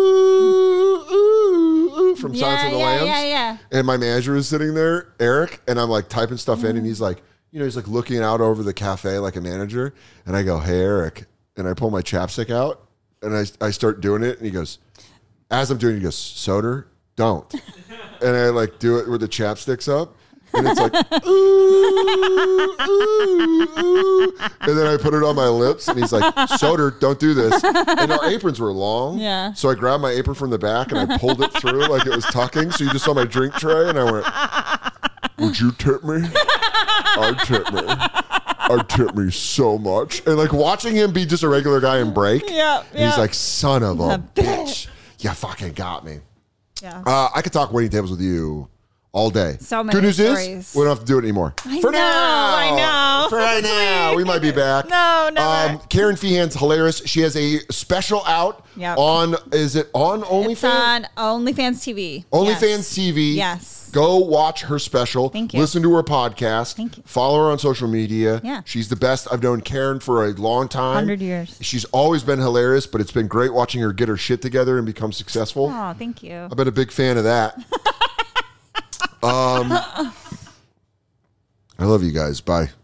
ooh, ooh, from Silence of the Lambs. Yeah. And my manager was sitting there, Eric, and I'm like typing stuff in, and he's like, he's like looking out over the cafe like a manager, and I go, "Hey, Eric," and I pull my chapstick out, and I start doing it, and he goes, as I'm doing it, he goes, "Soder, don't." And I like do it with the chapsticks up, and it's like, ooh, ooh, ooh. And then I put it on my lips, and he's like, "Soder, don't do this." And our aprons were long. Yeah. So I grabbed my apron from the back, and I pulled it through like it was tucking. So you just saw my drink tray, and I went, "Would you tip me?" I'd tip me so much. And like watching him be just a regular guy and break. And he's like, "Son of a bitch. You fucking got me." Yeah. I could talk waiting tables with you all day. So many Good news is stories. we don't have to do it anymore. I know. For right now. We might be back. No, never. Karen Feehan's hilarious. She has a special out on, is it on OnlyFans? It's on OnlyFans TV. OnlyFans TV. Yes. Go watch her special. Thank you. Listen to her podcast. Thank you. Follow her on social media. Yeah. She's the best. I've known Karen for a long time. 100 years. She's always been hilarious, but it's been great watching her get her shit together and become successful. Oh, thank you. I've been a big fan of that. I love you guys. Bye.